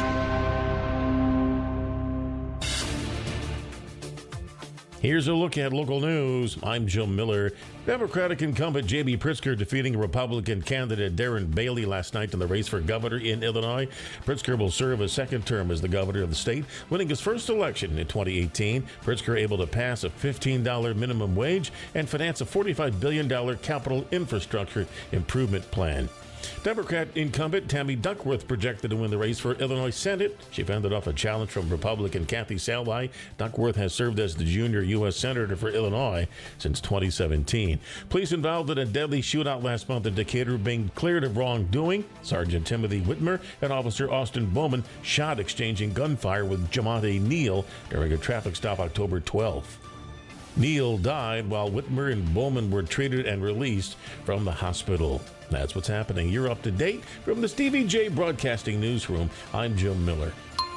Here's a look at local news. I'm Jim Miller. Democratic incumbent J B Pritzker defeating Republican candidate Darren Bailey last night in the race for governor in Illinois. Pritzker will serve a second term as the governor of the state, winning his first election in twenty eighteen. Pritzker able to pass a fifteen dollars minimum wage and finance a forty-five billion dollars capital infrastructure improvement plan. Democrat incumbent Tammy Duckworth projected to win the race for Illinois Senate. She fended off a challenge from Republican Kathy Salvi. Duckworth has served as the junior U S Senator for Illinois since twenty seventeen. Police involved in a deadly shootout last month in Decatur being cleared of wrongdoing. Sergeant Timothy Whitmer and Officer Austin Bowman shot exchanging gunfire with Jamonte Neal during a traffic stop October twelfth. Neal died while Whitmer and Bowman were treated and released from the hospital. That's what's happening. You're up to date from the Stevie J Broadcasting Newsroom. I'm Jim Miller.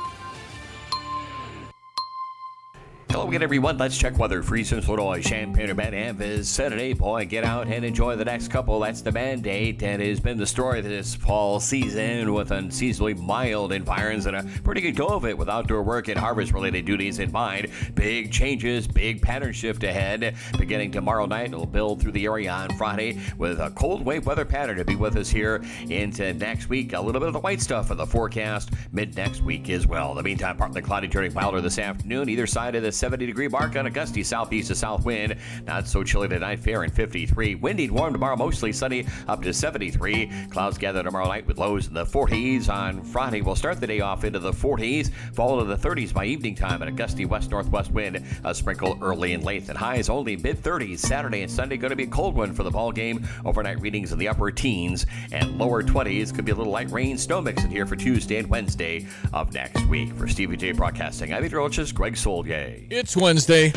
Hello again, everyone. Let's check weather. Free Central Illinois, Champaign, Urbana, and vicinity. Boy, get out and enjoy the next couple. That's the mandate. And has been the story this fall season with unseasonably mild environs and a pretty good go of it with outdoor work and harvest-related duties in mind. Big changes, big pattern shift ahead. Beginning tomorrow night, it'll build through the area on Friday with a cold wave weather pattern to be with us here into next week. A little bit of the white stuff in the forecast mid next week as well. In the meantime, partly cloudy, turning milder this afternoon. Either side of the seventy degree mark on a gusty southeast to south wind. Not so chilly tonight, fair and fifty-three. Windy and warm tomorrow, mostly sunny up to seventy-three. Clouds gather tomorrow night with lows in the forties. On Friday, we'll start the day off into the forties, fall to the thirties by evening time, and a gusty west-northwest wind. A sprinkle early and late. And highs only mid-thirties. Saturday and Sunday going to be a cold one for the ball game. Overnight readings in the upper teens and lower twenties. Could be a little light rain, snow mixing here for Tuesday and Wednesday of next week. For Stevie J Broadcasting, I'm Adrian Roaches, Greg Solier. It's Wednesday.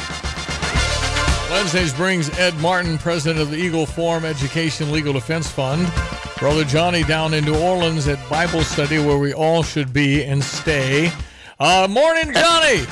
Wednesdays brings Ed Martin, president of the Eagle Forum Education Legal Defense Fund. Brother Johnny down in New Orleans at Bible study where we all should be and stay. Uh, morning, Johnny.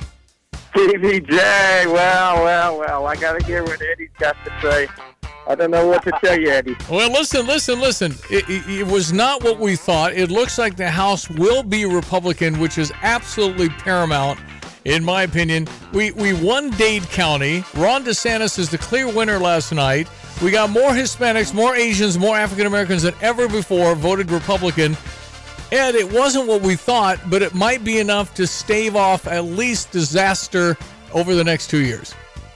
Stevie J, well, well, well, I got to hear what Eddie's got to say. I don't know what to tell you, Eddie. Well, listen, listen, listen. It, it, it was not what we thought. It looks like the House will be Republican, which is absolutely paramount. In my opinion, we, we won Dade County. Ron DeSantis is the clear winner last night. We got more Hispanics, more Asians, more African Americans than ever before voted Republican. Ed, it wasn't what we thought, but it might be enough to stave off at least disaster over the next two years.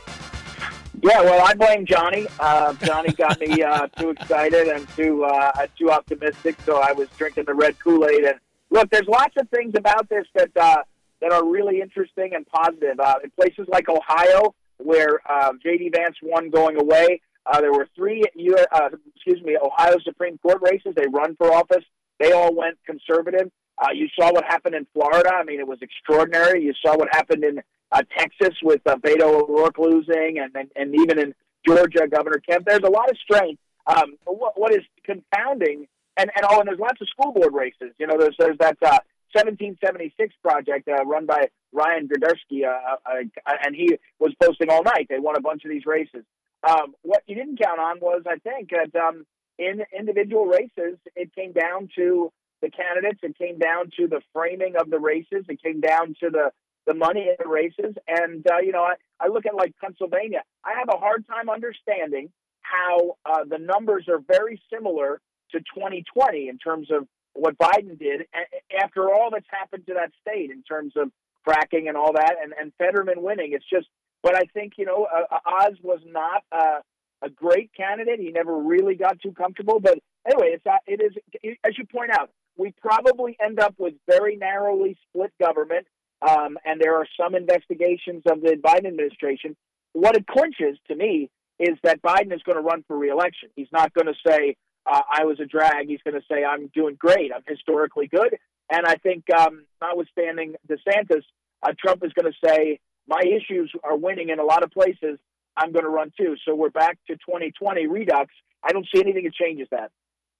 Yeah, well, I blame Johnny. Uh, Johnny got me uh, too excited and too uh, too optimistic, so I was drinking the red Kool-Aid. And look, there's lots of things about this that uh, that are really interesting and positive. Uh, in places like Ohio, where uh, J D Vance won going away, uh, there were three, uh, excuse me, Ohio Supreme Court races. They run for office. They all went conservative. Uh, you saw what happened in Florida. I mean, it was extraordinary. You saw what happened in uh, Texas with uh, Beto O'Rourke losing, and, and and even in Georgia, Governor Kemp. There's a lot of strength. Um, what, what is confounding, and, and oh, and there's lots of school board races. You know, there's there's that uh, seventeen seventy-six project uh, run by Ryan Gradurski, uh, uh, and he was posting all night. They won a bunch of these races. Um, what you didn't count on was, I think, that um, in individual races, it came down to the candidates. It came down to the framing of the races. It came down to the, the money in the races. And, uh, you know, I, I look at, like, Pennsylvania. I have a hard time understanding how uh, the numbers are very similar to twenty twenty in terms of what Biden did a- after all that's happened to that state in terms of fracking and all that, and, and Fetterman winning. It's just, but I think, you know, uh, Oz was not uh, a great candidate. He never really got too comfortable. But anyway, it's not, it is, as you point out, we probably end up with very narrowly split government, um, and there are some investigations of the Biden administration. What it clinches to me is that Biden is going to run for re-election. He's not going to say, uh, I was a drag. He's going to say, I'm doing great. I'm historically good. And I think, um, notwithstanding DeSantis, uh, Trump is going to say, my issues are winning in a lot of places. I'm going to run too. So we're back to twenty twenty redux. I don't see anything that changes that.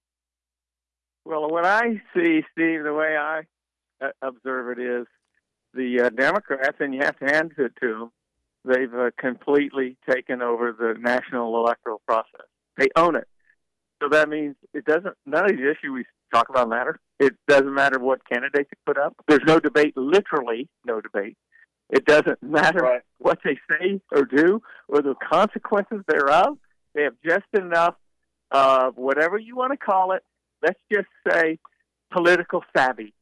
Well, what I see, Steve, the way I uh, observe it is the uh, Democrats, and you have to hand it to them, they've uh, completely taken over the national electoral process. They own it. So that means it doesn't, none of the issues we talk about matter. It doesn't matter what candidates you put up. There's no debate, literally no debate. It doesn't matter right. what they say or do or the consequences thereof. They have just enough of whatever you want to call it, let's just say political savvy,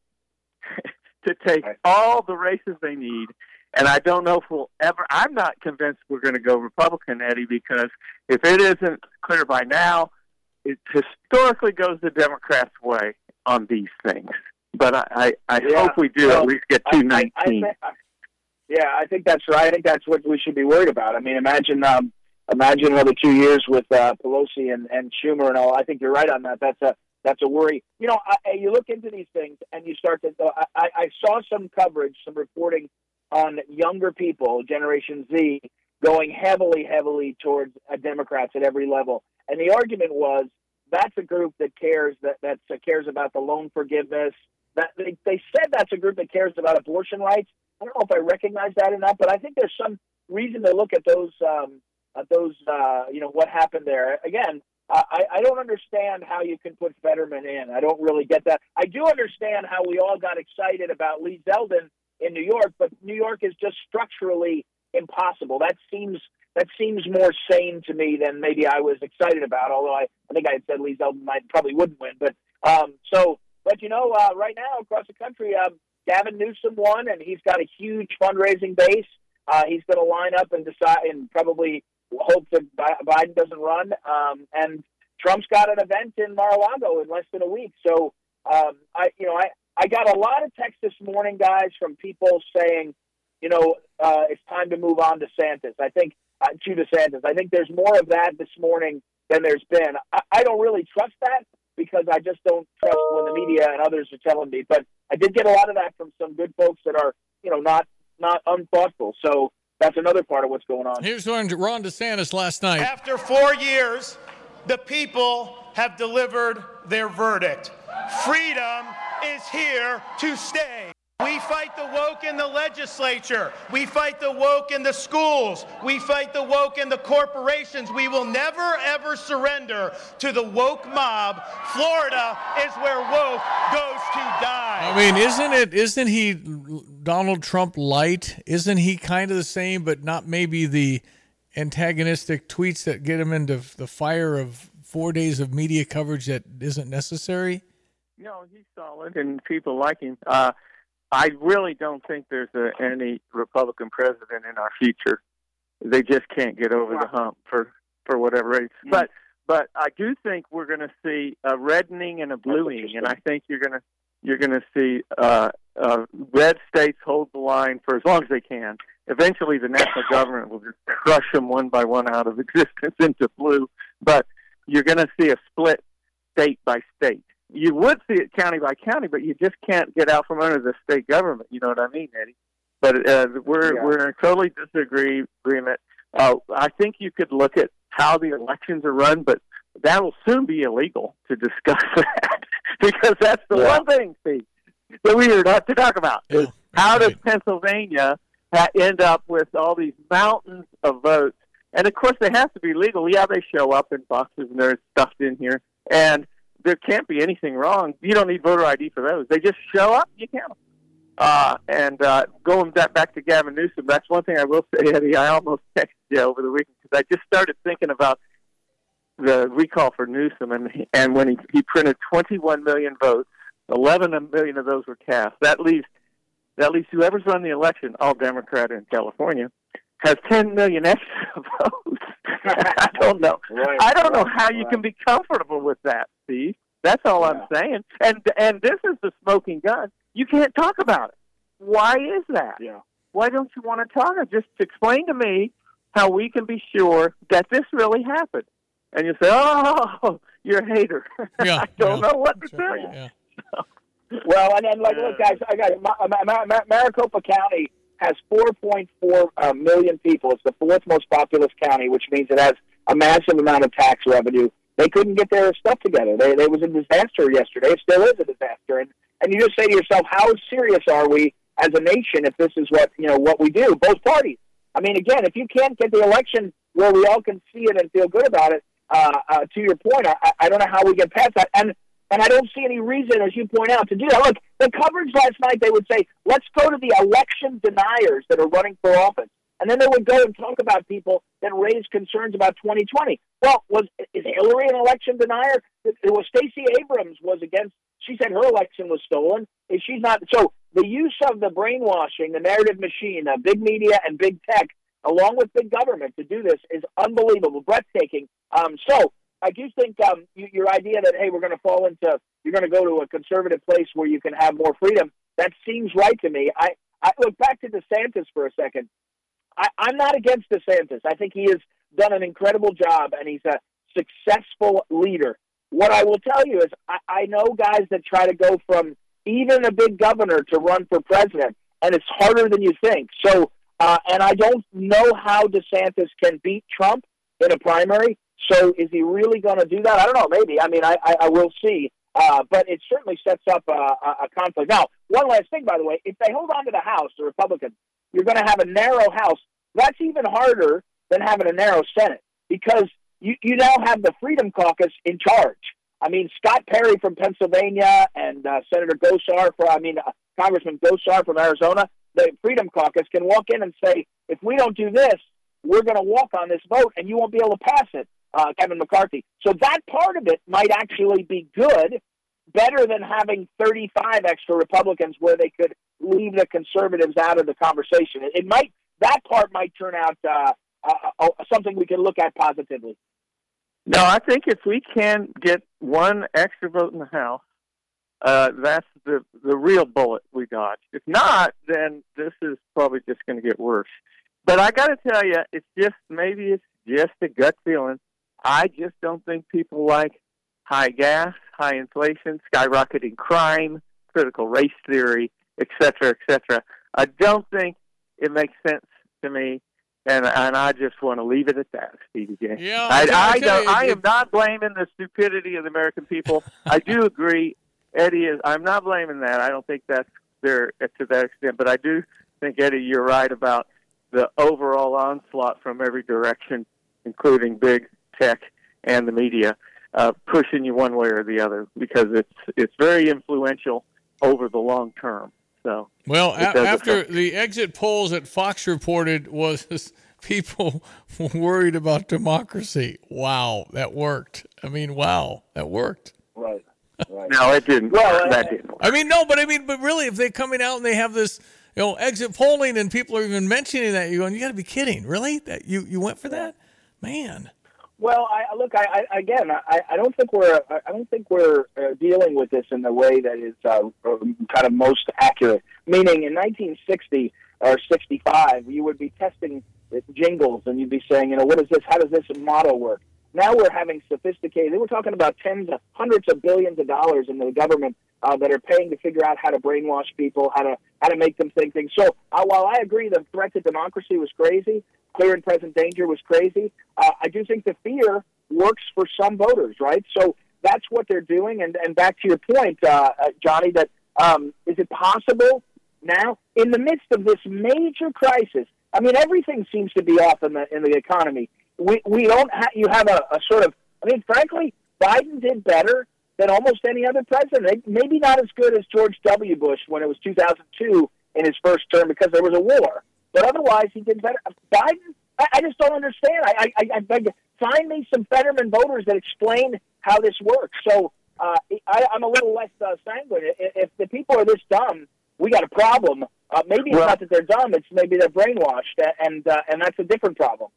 to take right. all the races they need. And I don't know if we'll ever, I'm not convinced we're going to go Republican, Eddie, because if it isn't clear by now, it historically goes the Democrats' way on these things. But I, I, I yeah. hope we do well, at least get two nineteen. I, I, I, Yeah, I think that's right. I think that's what we should be worried about. I mean, imagine um, imagine another two years with uh, Pelosi and, and Schumer and all. I think you're right on that. That's a that's a worry. You know, I, you look into these things and you start to. Uh, I, I saw some coverage, some reporting on younger people, Generation Z, going heavily, heavily towards uh, Democrats at every level. And the argument was that's a group that cares that that uh, cares about the loan forgiveness. That they they said that's a group that cares about abortion rights. I don't know if I recognize that or not, but I think there's some reason to look at those, um, at those, uh, you know, what happened there. Again, I, I don't understand how you can put Fetterman in. I don't really get that. I do understand how we all got excited about Lee Zeldin in New York, but New York is just structurally impossible. That seems that seems more sane to me than maybe I was excited about. Although I, I think I had said Lee Zeldin might probably wouldn't win, but um, so. But you know, uh, right now across the country. Um, Gavin Newsom won, and he's got a huge fundraising base. Uh, he's going to line up and decide, and probably hope that Biden doesn't run. Um, and Trump's got an event in Mar-a-Lago in less than a week. So, um, I, you know, I, I got a lot of texts this morning, guys, from people saying, you know, uh, it's time to move on to DeSantis. I think uh, to DeSantis. I think there's more of that this morning than there's been. I, I don't really trust that, because I just don't trust when the media and others are telling me. But I did get a lot of that from some good folks that are, you know, not not unthoughtful. So that's another part of what's going on. Here's Ron DeSantis last night. After four years, the people have delivered their verdict. Freedom is here to stay. We fight the woke in the legislature. We fight the woke in the schools. We fight the woke in the corporations. We will never, ever surrender to the woke mob. Florida is where woke goes to die. I mean, isn't it, isn't he Donald Trump light? Isn't he kind of the same, but not maybe the antagonistic tweets that get him into the fire of four days of media coverage that isn't necessary? No, he's solid, and people like him. Uh, I really don't think there's a, any Republican president in our future. They just can't get over the hump for, for whatever reason. Mm-hmm. But but I do think we're going to see a reddening and a bluing, and I think you're going to you're going to see uh, uh, red states hold the line for as long as they can. Eventually, the national government will just crush them one by one out of existence into blue. But you're going to see a split state by state. you would see it county by county, but you just can't get out from under the state government. You know what I mean, Eddie? But uh, we're Yeah. we're in totally disagree agreement. Uh, I think you could look at how the elections are run, but that will soon be illegal to discuss that because that's the Yeah. one thing, Steve, that we are not to talk about. Yeah, Is how does right. Pennsylvania ha- end up with all these mountains of votes? And of course, they have to be legal. Yeah, they show up in boxes and they're stuffed in here, and there can't be anything wrong. You don't need voter I D for those. They just show up, you count them. Uh, and uh, going back, back to Gavin Newsom, that's one thing I will say, Eddie. I almost texted you over the weekend because I just started thinking about the recall for Newsom, and he, and when he, he printed twenty-one million votes, eleven million of those were cast. That leaves that leaves whoever's run the election, all Democrat in California, has ten million extra votes. I don't know. Right, I don't know right, how you right. can be comfortable with that, Steve. That's all I'm saying. And and this is the smoking gun. You can't talk about it. Why is that? Yeah. Why don't you want to talk? Just explain to me how we can be sure that this really happened. And you say, "Oh, you're a hater." Yeah, I don't yeah. know what to tell you. Yeah. Well, and then, like, look, guys, I got it. Ma- Ma- Ma- Maricopa County has four point four uh, million people. It's the fourth most populous county, which means it has a massive amount of tax revenue. They couldn't get their stuff together. They, they was a disaster yesterday. It still is a disaster. And and you just say to yourself, how serious are we as a nation if this is what you know what we do? Both parties. I mean, again, if you can't get the election where we all can see it and feel good about it, uh, uh, to your point, I, I don't know how we get past that. And and I don't see any reason, as you point out, to do that. Look, the coverage last night, they would say, let's go to the election deniers that are running for office. And then they would go and talk about people that raise concerns about twenty twenty. Well, was is Hillary an election denier? It was Stacey Abrams was against. She said her election was stolen. Is she's not? So the use of the brainwashing, the narrative machine, uh, big media and big tech, along with big government, to do this is unbelievable, breathtaking. Um, so I do think um, you, your idea that hey, we're going to fall into, you're going to go to a conservative place where you can have more freedom. That seems right to me. I, I look back to DeSantis for a second. I, I'm not against DeSantis. I think he has done an incredible job, and he's a successful leader. What I will tell you is I, I know guys that try to go from even a big governor to run for president, and it's harder than you think. So, uh, and I don't know how DeSantis can beat Trump in a primary. So is he really going to do that? I don't know. Maybe. I mean, I, I, I will see. Uh, but it certainly sets up a, a conflict. Now, one last thing, by the way. If they hold on to the House, the Republicans, you're going to have a narrow House. That's even harder than having a narrow Senate because you, you now have the Freedom Caucus in charge. I mean, Scott Perry from Pennsylvania and uh, Senator Gosar, from, I mean, uh, Congressman Gosar from Arizona, the Freedom Caucus can walk in and say, if we don't do this, we're going to walk on this vote and you won't be able to pass it, uh, Kevin McCarthy. So that part of it might actually be good, better than having thirty-five extra Republicans where they could leave the conservatives out of the conversation. It, it might, that part might turn out uh, uh, uh, something we can look at positively. No, I think if we can get one extra vote in the House, uh, that's the the real bullet we dodged. If not, then this is probably just going to get worse. But I got to tell you, it's just maybe it's just a gut feeling. I just don't think people like high gas, high inflation, skyrocketing crime, critical race theory, et cetera, et cetera. I don't think it makes sense to me. And and I just want to leave it at that, Stevie J. Yeah, I, I, I, don't, you, I it, am not blaming the stupidity of the American people. I do agree, Eddie. Is I'm not blaming that. I don't think that's there to that extent. But I do think, Eddie, you're right about the overall onslaught from every direction, including big tech and the media, uh, pushing you one way or the other because it's it's very influential over the long term. So, well, a- after affect. the exit polls that Fox reported was people worried about democracy. Wow, that worked. I mean, wow, that worked. Right. Right. No, it didn't. Well, that didn't work. I mean, no, but I mean, but really, if they're coming out and they have this, you know, exit polling and people are even mentioning that, you're going, you got to be kidding, really? That you you went for that, man? Well, I look. I, I again, I, I don't think we're. I don't think we're uh, dealing with this in the way that is uh, kind of most accurate. Meaning, in nineteen sixty or sixty-five, you would be testing jingles, and you'd be saying, you know, what is this? How does this model work? now we're having sophisticated. They were talking about tens of hundreds of billions of dollars in the government uh, that are paying to figure out how to brainwash people, how to how to make them think things. So uh, while I agree the threat to democracy was crazy, clear and present danger was crazy, uh, I do think the fear works for some voters, right? So that's what they're doing. And, and back to your point, uh, uh, Johnny, that um, is it possible now in the midst of this major crisis? I mean, everything seems to be off in the in the economy. We we don't ha- you have a, a sort of. I mean, frankly, Biden did better than almost any other president. Maybe not as good as George W. Bush when it was two thousand two in his first term because there was a war. But otherwise, he did better. Biden, I, I just don't understand. I, I, I beg, find me some Fetterman voters that explain how this works. So uh, I, I'm a little less uh, sanguine. If the people are this dumb, we got a problem. Uh, maybe it's well, not that they're dumb; it's maybe they're brainwashed, and uh, and that's a different problem.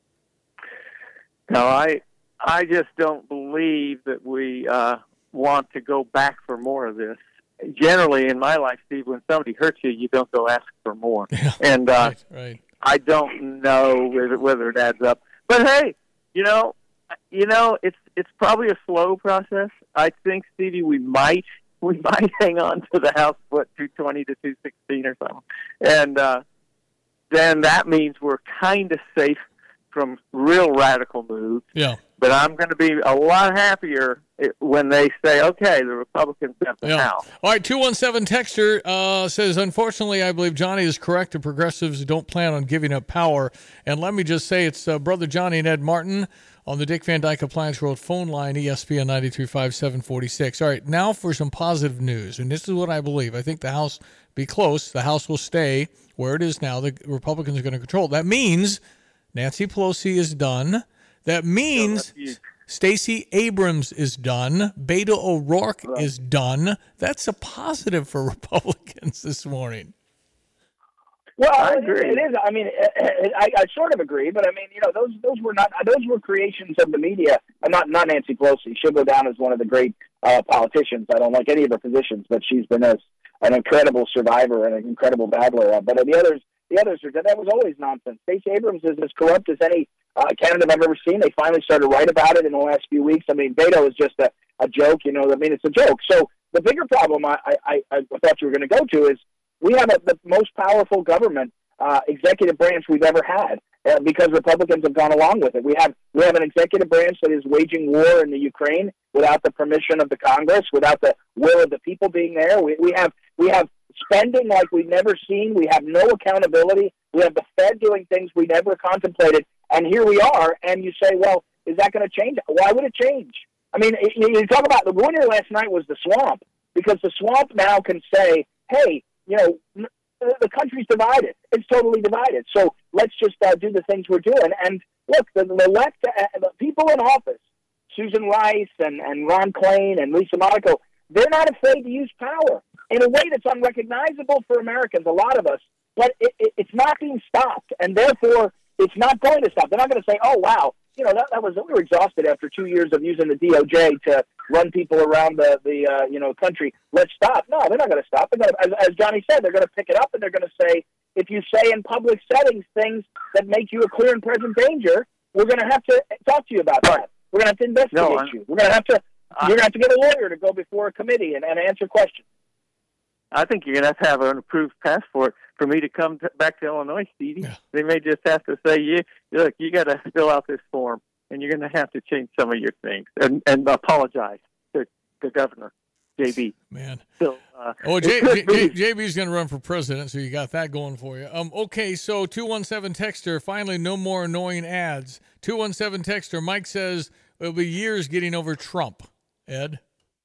No, I I just don't believe that we uh, want to go back for more of this. Generally, in my life, Steve, when somebody hurts you, you don't go ask for more. Yeah, and uh, right, right. I don't know whether, whether it adds up. But hey, you know, you know, it's it's probably a slow process. I think, Stevie, we might. We might hang on to the House, what, two twenty to two sixteen or something. And uh, then that means we're kind of safe from real radical moves. Yeah. But I'm going to be a lot happier when they say, okay, the Republicans have the Yeah. House. All right, two one seven Texter uh, says, unfortunately, I believe Johnny is correct. The progressives don't plan on giving up power. And let me just say, it's uh, Brother Johnny and Ed Martin on the Dick Van Dyke Appliance World phone line, E S P N ninety-three point five, seven forty-six. All right, now for some positive news. And this is what I believe. I think the House be close. The House will stay where it is now. The Republicans are going to control. That means Nancy Pelosi is done. That means Stacey Abrams is done. Beto O'Rourke right. is done. That's a positive for Republicans this morning. Well, I agree. It is. I mean, I, I sort of agree, but I mean, you know, those those were not those were creations of the media. I'm not not Nancy Pelosi. She'll go down as one of the great uh, politicians. I don't like any of her positions, but she's been a, an incredible survivor and an incredible battler. But the others, the others are that was always nonsense. Stacey Abrams is as corrupt as any uh, candidate I've ever seen. They finally started to write about it in the last few weeks. I mean, Beto is just a, a joke. You know, I mean, it's a joke. So the bigger problem I I, I thought you were going to go to is. We have a, the most powerful government, uh, executive branch we've ever had uh, because Republicans have gone along with it. We have we have an executive branch that is waging war in the Ukraine without the permission of the Congress, without the will of the people being there. We, we have we have spending like we've never seen. We have no accountability. We have the Fed doing things we never contemplated, and here we are. And you say, well, is that going to change? Why would it change? I mean, you, you talk about the winner last night was the swamp because the swamp now can say, hey. You know, the country's divided. It's totally divided. So let's just uh, do the things we're doing. And look, the, the left, uh, the people in office, Susan Rice and, and Ron Klain and Lisa Monaco, they're not afraid to use power in a way that's unrecognizable for Americans, a lot of us. But it, it, it's not being stopped, and therefore it's not going to stop. They're not going to say, "Oh, wow, you know that, that was we were exhausted after two years of using the D O J to run people around the the uh, you know country. Let's stop." No, they're not going to stop. They're gonna, as, as Johnny said, they're going to pick it up and they're going to say, "If you say in public settings things that make you a clear and present danger, we're going to have to talk to you about that. We're going to have to investigate no, you. We're going to have to uh, you're going to have to get a lawyer to go before a committee and, and answer questions." I think you're going to have to have an approved passport for me to come to, back to Illinois, Stevie. Yeah. They may just have to say, "You look, you got to fill out this form, and you're going to have to change some of your things and, and apologize to the governor, J B." Man, so, uh, oh, J, J, J, J B's going to run for president, so you got that going for you. Um, okay, so two one seven Texter, finally, no more annoying ads. two one seven Texter, Mike says it'll be years getting over Trump. Ed.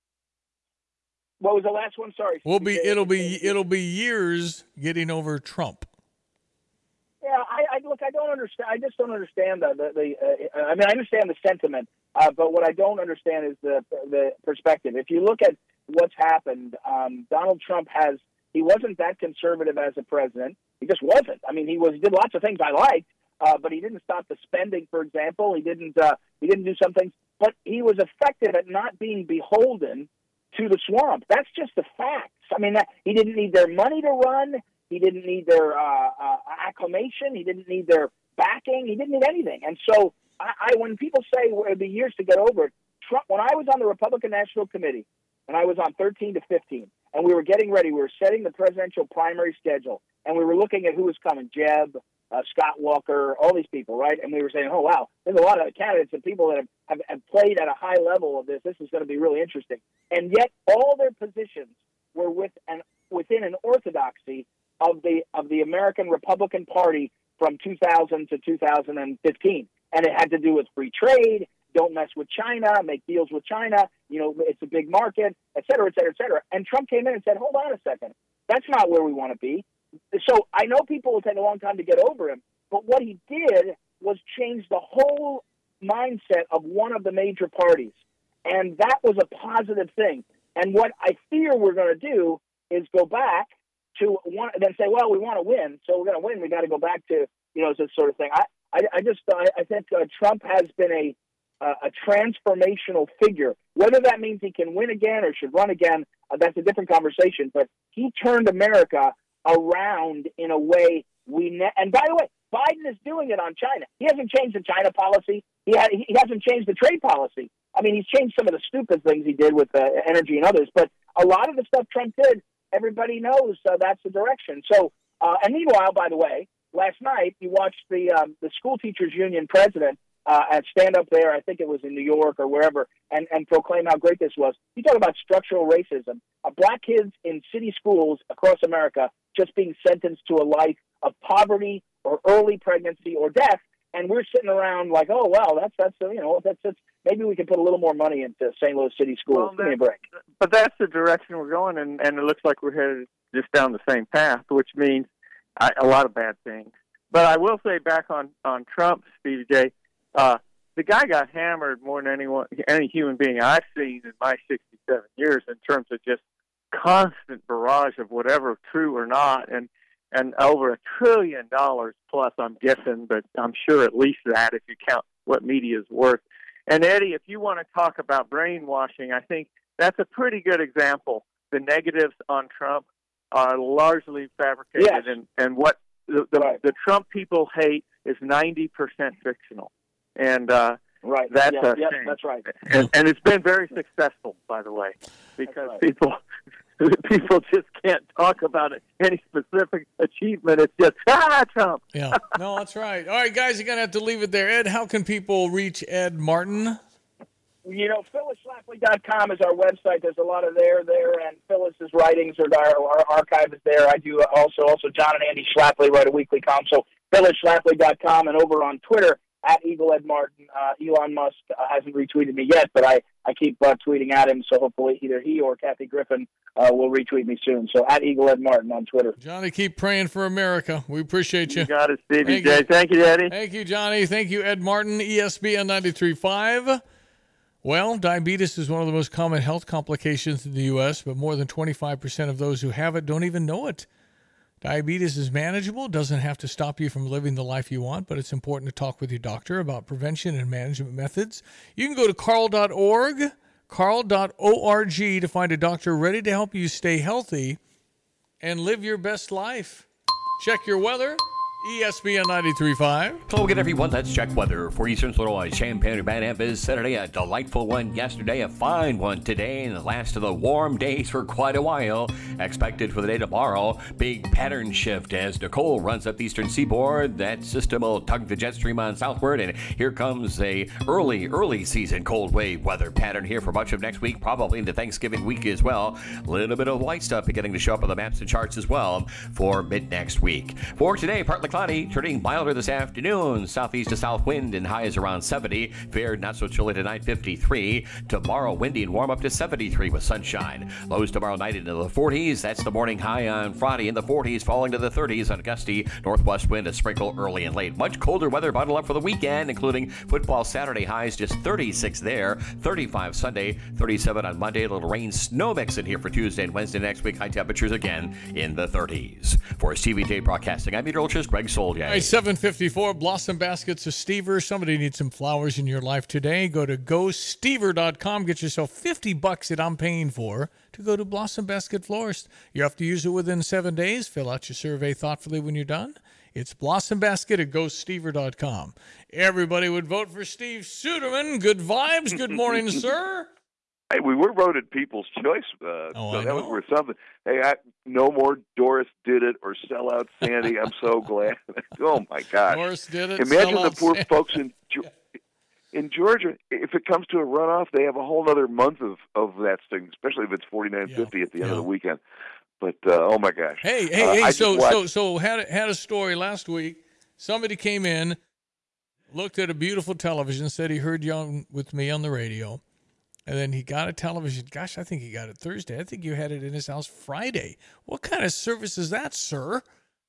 What was the last one? Sorry. We'll be. It'll be. It'll be years getting over Trump. Yeah, I, I look. I don't understand. I just don't understand the. the, the uh, I mean, I understand the sentiment, uh, but what I don't understand is the the perspective. If you look at what's happened, um, Donald Trump has. He wasn't that conservative as a president. He just wasn't. I mean, he was. He did lots of things I liked, uh, but he didn't stop the spending, for example. He didn't. Uh, he didn't do some things, but he was effective at not being beholden to the swamp. That's just the facts. I mean, that, he didn't need their money to run. He didn't need their uh, uh, acclamation. He didn't need their backing. He didn't need anything. And so I, I when people say well, it'd be years to get over it, Trump, when I was on the Republican National Committee, and I was on thirteen to fifteen, and we were getting ready, we were setting the presidential primary schedule, and we were looking at who was coming, Jeb, uh, Scott Walker, all these people, right? And we were saying, oh, wow, there's a lot of candidates and people that have, have, have played at a high level of this. This is going to be really interesting. And yet all their positions were with an, within an orthodoxy of the of the American Republican Party from two thousand to two thousand fifteen. And it had to do with free trade, don't mess with China, make deals with China, you know, it's a big market, et cetera, et cetera, et cetera. And Trump came in and said, hold on a second, that's not where we want to be. So I know people will take a long time to get over him, but what he did was change the whole mindset of one of the major parties. And that was a positive thing. And what I fear we're going to do is go back to one, then say, well, we want to win, so we're going to win. We got to go back to, you know, this sort of thing. I, I, I just, I, I think uh, Trump has been a, uh, a transformational figure. Whether that means he can win again or should run again, uh, that's a different conversation. But he turned America around in a way we, ne- and by the way, Biden is doing it on China. He hasn't changed the China policy. He, ha- he hasn't changed the trade policy. I mean, he's changed some of the stupid things he did with uh, energy and others, but a lot of the stuff Trump did, everybody knows uh, that's the direction. So, uh, and meanwhile, by the way, last night you watched the um, the school teachers union president uh, and stand up there. I think it was in New York or wherever, and, and proclaim how great this was. You talk about structural racism. Uh, black kids in city schools across America just being sentenced to a life of poverty or early pregnancy or death, and we're sitting around like, oh well, that's that's uh, you know that's that's maybe we can put a little more money into Saint Louis City schools. Well, Give me a break. But that's the direction we're going, and, and it looks like we're headed just down the same path, which means I, a lot of bad things. But I will say back on, on Trump, Stevie J, uh, the guy got hammered more than anyone, any human being I've seen in my sixty-seven years in terms of just constant barrage of whatever true or not, and and over a trillion dollars plus, I'm guessing, but I'm sure at least that if you count what media is worth. And Eddie, if you want to talk about brainwashing, I think that's a pretty good example. The negatives on Trump are largely fabricated, yes. and, and what the, the, right. the Trump people hate is ninety percent fictional. And uh, right. that's yeah, a yeah, shame. That's right. And, and it's been very successful, by the way, because right. people people just can't talk about it, any specific achievement. It's just, ah, Trump. Yeah, no, that's right. All right, guys, you're going to have to leave it there. Ed, how can people reach Ed Martin? You know, Phyllis Schlafly dot com is our website. There's a lot of there there, and Phyllis's writings are our, our archive is there. I do also, also John and Andy Schlafly write a weekly column. So Phyllis Schlafly dot com, and over on Twitter, at Eagle Ed Martin. Uh, Elon Musk uh, hasn't retweeted me yet, but I, I keep uh, tweeting at him, so hopefully either he or Kathy Griffin uh, will retweet me soon. So at Eagle Ed Martin on Twitter. Johnny, keep praying for America. We appreciate you. You got it, Stevie Thank J. You. Thank you, Eddie. Thank you, Johnny. Thank you, Ed Martin, E S P N ninety-three point five. Well, diabetes is one of the most common health complications in the U S, but more than twenty-five percent of those who have it don't even know it. Diabetes is manageable, doesn't have to stop you from living the life you want, but it's important to talk with your doctor about prevention and management methods. You can go to carl dot org, carl dot org to find a doctor ready to help you stay healthy and live your best life. Check your weather. E S P N ninety-three point five. Hello again, everyone. Let's check weather for Eastern Illinois. Champaign, Urbana-Biz. Saturday, a delightful one yesterday, a fine one today, and the last of the warm days for quite a while. Expected for the day tomorrow, big pattern shift as Nicole runs up the eastern seaboard. That system will tug the jet stream on southward, and here comes a early, early season cold wave weather pattern here for much of next week, probably into Thanksgiving week as well. A little bit of white stuff beginning to show up on the maps and charts as well for mid next week. For today, partly cloudy, turning milder this afternoon. Southeast to south wind and highs around seventy. Fair, not so chilly tonight, fifty-three. Tomorrow, windy and warm up to seventy-three with sunshine. Lows tomorrow night into the forties. That's the morning high on Friday in the forties, falling to the thirties on a gusty northwest wind, a sprinkle early and late. Much colder weather bundle up for the weekend, including football Saturday highs just thirty-six there, thirty-five Sunday, thirty-seven on Monday. A little rain, snow mix in here for Tuesday and Wednesday next week. High temperatures again in the thirties. For Stevie J Broadcasting, I'm meteorologist Greg Soldier. All right, seven fifty-four, Blossom Baskets of Stever. Somebody needs some flowers in your life today. Go to go stever dot com. Get yourself fifty bucks that I'm paying for to go to Blossom Basket Florist. You have to use it within seven days. Fill out your survey thoughtfully when you're done. It's Blossom Basket at go stever dot com. Everybody would vote for Steve Suderman. Good vibes. Good morning, sir. Hey, we were voted People's Choice, uh, oh, so I that know. was worth something. Hey, I, no more Doris did it or sell out Sandy. I'm so glad. Oh, my gosh. Doris did it. Imagine the Sellout poor Sandy. folks in in Georgia. If it comes to a runoff, they have a whole other month of, of that thing, especially if it's forty-nine fifty at the end yeah. of the weekend. But, uh, oh, my gosh. Hey, hey, uh, hey, I so, just watched- so, so had, had a story last week. Somebody came in, looked at a beautiful television, said he heard you on, with me on the radio. And then he got a television. Gosh, I think he got it Thursday. I think you had it in his house Friday. What kind of service is that, sir?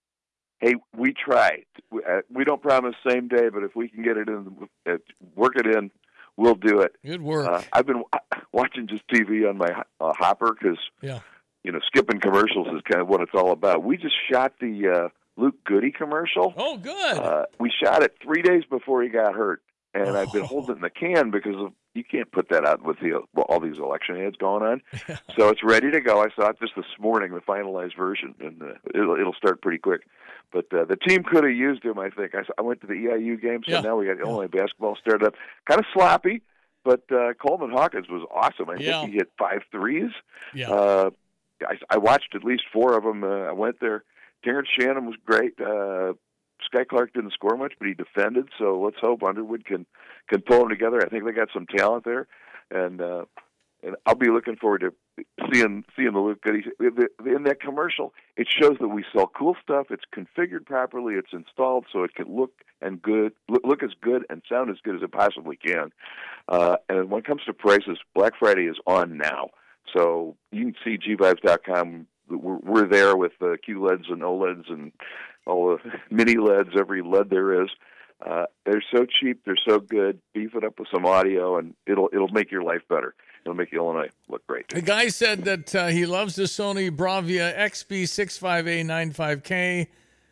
Hey, we try. We, uh, we don't promise same day, but if we can get it in, uh, work it in, we'll do it. Good work. Uh, I've been w- watching just T V on my uh, hopper because, yeah. you know, skipping commercials is kind of what it's all about. We just shot the uh, Luke Goody commercial. Oh, good. Uh, we shot it three days before he got hurt, and oh. I've been holding it in the can because of, you can't put that out with the, well, all these election ads going on. So it's ready to go. I saw it just this morning, the finalized version, and uh, it'll, it'll start pretty quick. But uh, the team could have used him, I think. I, I went to the E I U game, so yeah. now we got Illinois basketball started up. Kind of sloppy, but uh, Coleman Hawkins was awesome. I yeah. think he hit five threes. Yeah. Uh, I, I watched at least four of them. Uh, I went there. Terrence Shannon was great. Uh, Sky Clark didn't score much, but he defended. So let's hope Underwood can can pull them together. I think they got some talent there, and uh, and I'll be looking forward to seeing seeing the Luke Goody in that commercial. It shows that we sell cool stuff. It's configured properly. It's installed so it can look and good look, look as good and sound as good as it possibly can. Uh, and when it comes to prices, Black Friday is on now, so you can see G vibes dot com. We're, we're there with uh, Q L E Ds and OLEDs and all the mini L E Ds, every L E D there is. Uh, they're so cheap, they're so good. Beef it up with some audio, and it'll it'll make your life better. It'll make Illinois look great. The guy said that uh, he loves the Sony Bravia X B sixty-five A ninety-five K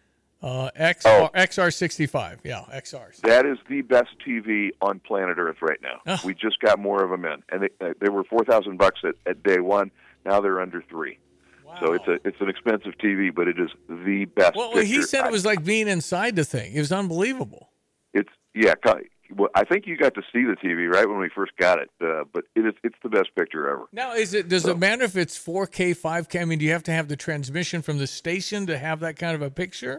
uh, X R, oh. X R sixty-five. Yeah, X R. That is the best T V on planet Earth right now. Oh. We just got more of them in, and they, uh, they were four thousand bucks at, at day one. Now they're under three. Wow. So it's a it's an expensive T V, but it is the best. Well, picture. he said it was like being inside the thing. It was unbelievable. It's yeah. Well, I think you got to see the T V right when we first got it, uh, but it is it's the best picture ever. Now, is it does so, it matter if it's four K, five K? I mean, do you have to have the transmission from the station to have that kind of a picture?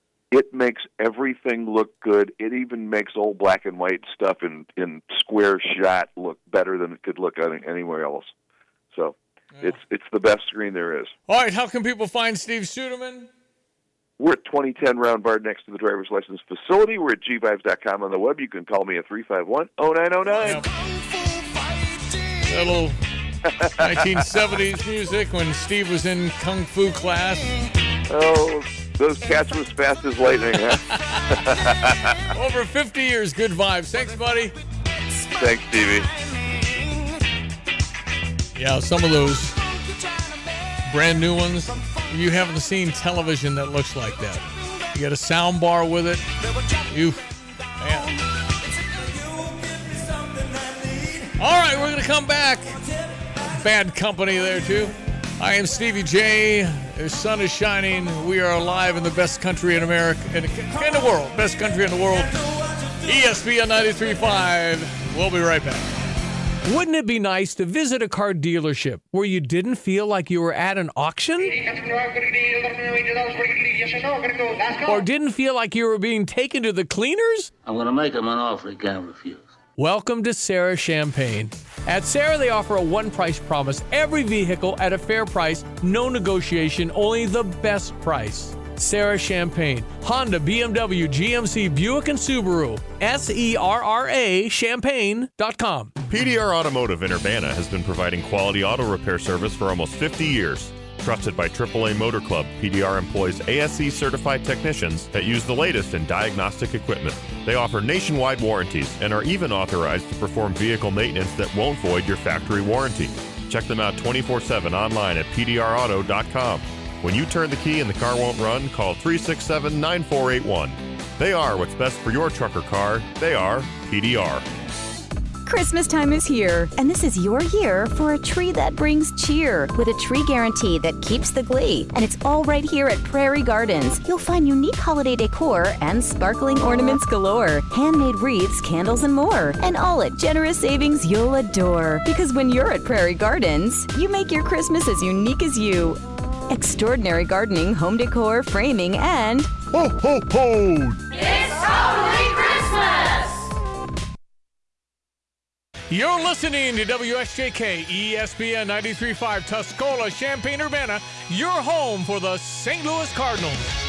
It makes everything look good. It even makes old black and white stuff in, in square shot look better than it could look on anywhere else. So yeah. it's it's the best screen there is. All right, how can people find Steve Suderman? We're at twenty ten Round Bar next to the driver's license facility. We're at G vibes dot com on the web. You can call me at three five one, oh nine oh nine. Little nineteen seventies music when Steve was in Kung Fu class. Oh, those cats were as fast as lightning, huh? Over fifty years, good vibes. Thanks, buddy. Thanks, Stevie. Yeah, some of those brand new ones, you haven't seen television that looks like that. You got a sound bar with it. You, man. All right, we're going to come back. Bad company there, too. I am Stevie J. The sun is shining. We are alive in the best country in America, in the, in the world. Best country in the world. E S P N ninety-three point five. We'll be right back. Wouldn't it be nice to visit a car dealership where you didn't feel like you were at an auction? Or didn't feel like you were being taken to the cleaners? I'm going to make him an offer he can't refuse. Welcome to Sarah Champagne. At Sarah, they offer a one-price promise. Every vehicle at a fair price, no negotiation, only the best price. Sarah Champagne, Honda, B M W, G M C, Buick, and Subaru. S E R R A Champagne dot com. P D R Automotive in Urbana has been providing quality auto repair service for almost fifty years. Trusted by triple A Motor Club, P D R employs A S E-certified technicians that use the latest in diagnostic equipment. They offer nationwide warranties and are even authorized to perform vehicle maintenance that won't void your factory warranty. Check them out twenty-four seven online at P D R auto dot com. When you turn the key and the car won't run, call three six seven, nine four eight one. They are what's best for your truck or car. They are P D R. Christmas time is here, and this is your year for a tree that brings cheer with a tree guarantee that keeps the glee. And it's all right here at Prairie Gardens. You'll find unique holiday decor and sparkling ornaments galore, handmade wreaths, candles, and more. And all at generous savings you'll adore. Because when you're at Prairie Gardens, you make your Christmas as unique as you. Extraordinary gardening, home decor, framing, and ho, ho, ho! It's totally Christmas! You're listening to W S J K E S P N ninety-three point five Tuscola, Champaign-Urbana, your home for the Saint Louis Cardinals.